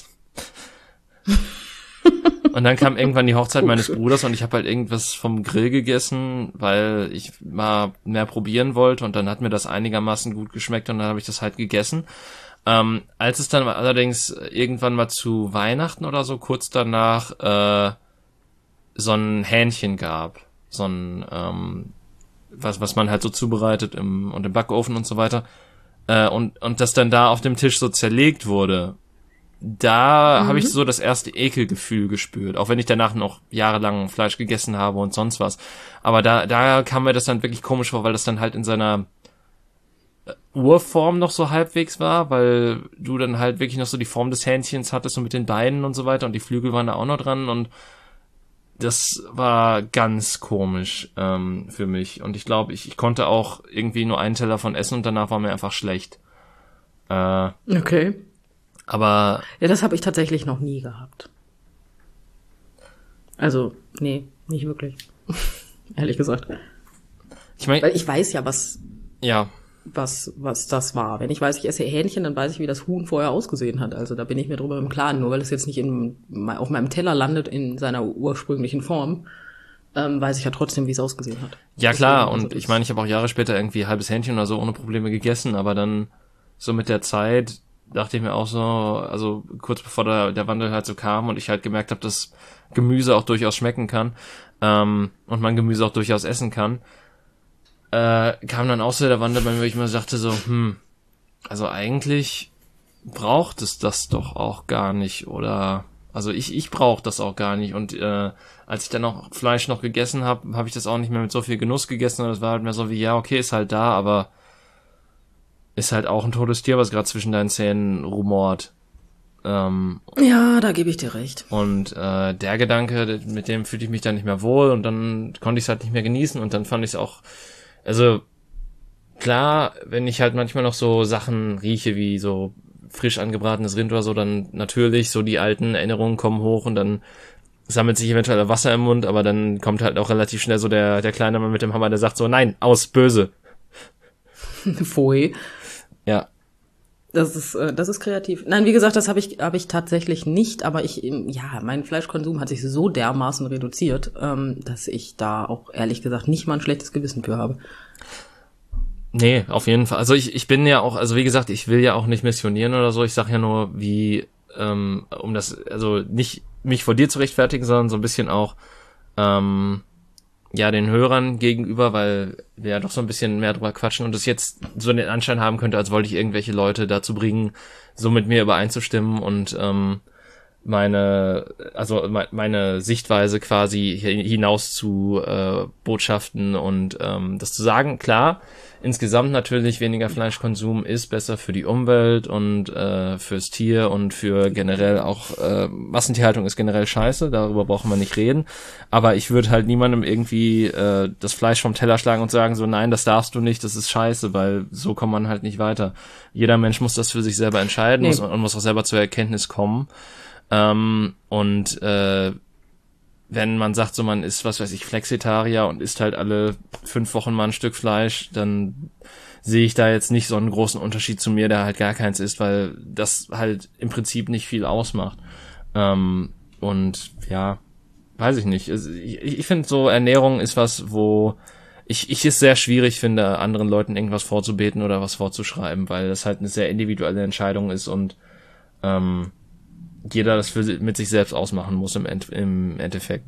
Und dann kam irgendwann die Hochzeit meines Bruders und ich habe halt irgendwas vom Grill gegessen, weil ich mal mehr probieren wollte und dann hat mir das einigermaßen gut geschmeckt und dann habe ich das halt gegessen. Ähm, als es dann allerdings irgendwann mal zu Weihnachten oder so kurz danach äh, so ein Hähnchen gab, so ein ähm, was was man halt so zubereitet im und im Backofen und so weiter äh, und und das dann da auf dem Tisch so zerlegt wurde, da mhm. habe ich so das erste Ekelgefühl gespürt, auch wenn ich danach noch jahrelang Fleisch gegessen habe und sonst was, aber da da kam mir das dann wirklich komisch vor, weil das dann halt in seiner Urform noch so halbwegs war, weil du dann halt wirklich noch so die Form des Hähnchens hattest und mit den Beinen und so weiter und die Flügel waren da auch noch dran und das war ganz komisch ähm, für mich. Und ich glaube, ich, ich konnte auch irgendwie nur einen Teller von essen und danach war mir einfach schlecht. Äh, okay. Aber... Ja, das habe ich tatsächlich noch nie gehabt. Also, nee, nicht wirklich. Ehrlich gesagt. Ich meine... Weil ich weiß ja, was... Ja. was was das war. Wenn ich weiß, ich esse Hähnchen, dann weiß ich, wie das Huhn vorher ausgesehen hat. Also da bin ich mir drüber im Klaren. Nur weil es jetzt nicht in, auf meinem Teller landet in seiner ursprünglichen Form, ähm, weiß ich ja trotzdem, wie es ausgesehen hat. Ja klar, und ich meine, ich habe auch Jahre später irgendwie halbes Hähnchen oder so ohne Probleme gegessen, aber dann so mit der Zeit dachte ich mir auch so, also kurz bevor der, der Wandel halt so kam und ich halt gemerkt habe, dass Gemüse auch durchaus schmecken kann ähm, und man Gemüse auch durchaus essen kann, Äh, kam dann auch so der Wandel bei mir, wo ich mir sagte so, hm, also eigentlich braucht es das doch auch gar nicht, oder? Also ich ich brauche das auch gar nicht. Und äh, als ich dann auch Fleisch noch gegessen habe, habe ich das auch nicht mehr mit so viel Genuss gegessen. Und das war halt mehr so wie, ja, okay, ist halt da, aber ist halt auch ein totes Tier, was gerade zwischen deinen Zähnen rumort. Ähm, ja, da gebe ich dir recht. Und äh, der Gedanke, mit dem fühlte ich mich dann nicht mehr wohl und dann konnte ich es halt nicht mehr genießen und dann fand ich es auch, also klar, wenn ich halt manchmal noch so Sachen rieche, wie so frisch angebratenes Rind oder so, dann natürlich so die alten Erinnerungen kommen hoch und dann sammelt sich eventuell Wasser im Mund, aber dann kommt halt auch relativ schnell so der der kleine Mann mit dem Hammer, der sagt so, nein, aus, böse. Pfui. Ja. Das ist, äh, das ist kreativ. Nein, wie gesagt, das habe ich, habe ich tatsächlich nicht, aber ich, ja, mein Fleischkonsum hat sich so dermaßen reduziert, ähm, dass ich da auch ehrlich gesagt nicht mal ein schlechtes Gewissen für habe. Nee, auf jeden Fall. Also ich, ich bin ja auch, also wie gesagt, ich will ja auch nicht missionieren oder so. Ich sag ja nur, wie, ähm, um das, also nicht mich vor dir zu rechtfertigen, sondern so ein bisschen auch, ähm, ja, den Hörern gegenüber, weil wir ja doch so ein bisschen mehr drüber quatschen und es jetzt so den Anschein haben könnte, als wollte ich irgendwelche Leute dazu bringen, so mit mir übereinzustimmen und ähm, meine, also me- meine Sichtweise quasi hinaus zu äh, Botschaften und ähm, das zu sagen. Klar, insgesamt natürlich weniger Fleischkonsum ist besser für die Umwelt und äh, fürs Tier und für generell auch äh, Massentierhaltung ist generell scheiße, darüber brauchen wir nicht reden. Aber ich würde halt niemandem irgendwie äh, das Fleisch vom Teller schlagen und sagen so, nein, das darfst du nicht, das ist scheiße, weil so kommt man halt nicht weiter. Jeder Mensch muss das für sich selber entscheiden nee. muss, und muss auch selber zur Erkenntnis kommen. Ähm, und äh, wenn man sagt, so man ist, was weiß ich, Flexitarier und isst halt alle fünf Wochen mal ein Stück Fleisch, dann sehe ich da jetzt nicht so einen großen Unterschied zu mir, der halt gar keins isst, weil das halt im Prinzip nicht viel ausmacht. Ähm, und ja, weiß ich nicht. Ich, ich finde so, Ernährung ist was, wo ich, ich es sehr schwierig finde, anderen Leuten irgendwas vorzubeten oder was vorzuschreiben, weil das halt eine sehr individuelle Entscheidung ist und ähm, jeder das für, mit sich selbst ausmachen muss im, End, im Endeffekt.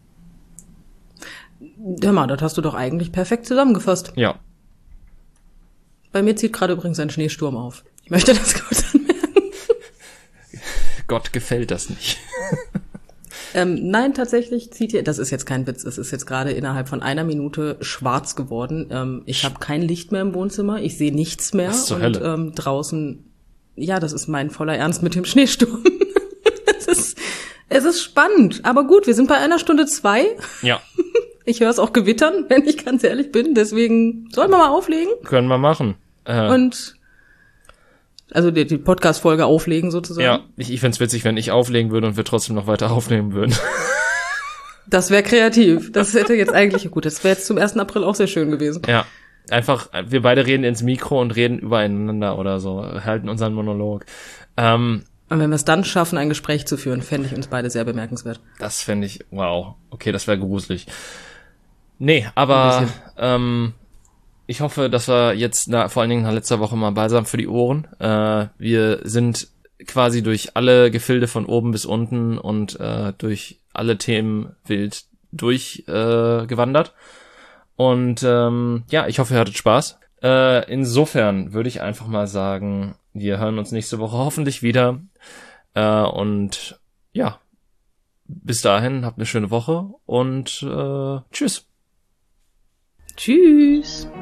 Ja, Mann, das hast du doch eigentlich perfekt zusammengefasst. Ja. Bei mir zieht gerade übrigens ein Schneesturm auf. Ich möchte das kurz anmerken. Gott gefällt das nicht. ähm, nein, tatsächlich zieht hier, das ist jetzt kein Witz, es ist jetzt gerade innerhalb von einer Minute schwarz geworden. Ähm, ich habe kein Licht mehr im Wohnzimmer, ich sehe nichts mehr. Was zur und Hölle? Ähm, draußen, ja, das ist mein voller Ernst mit dem Schneesturm. es ist, es ist spannend, aber gut, wir sind bei einer Stunde zwei. Ja. Ich höre es auch gewittern, wenn ich ganz ehrlich bin, deswegen sollen wir mal auflegen? Können wir machen. Äh, Und also die, die Podcast-Folge auflegen sozusagen. Ja, ich, ich find's witzig, wenn ich auflegen würde und wir trotzdem noch weiter aufnehmen würden. Das wäre kreativ. Das hätte jetzt eigentlich, gut, das wäre jetzt zum ersten April auch sehr schön gewesen. Ja, einfach, wir beide reden ins Mikro und reden übereinander oder so, halten unseren Monolog. Ähm, Und wenn wir es dann schaffen, ein Gespräch zu führen, fände ich uns beide sehr bemerkenswert. Das fände ich, wow, okay, das wäre gruselig. Nee, aber ähm, ich hoffe, dass wir jetzt na, vor allen Dingen nach letzter Woche mal balsam für die Ohren. Äh, wir sind quasi durch alle Gefilde von oben bis unten und äh, durch alle Themen wild durchgewandert. Äh, gewandert. Und ähm, ja, ich hoffe, ihr hattet Spaß. Äh, insofern würde ich einfach mal sagen, wir hören uns nächste Woche hoffentlich wieder. Äh, und ja, bis dahin, habt eine schöne Woche und äh, tschüss. Tschüss.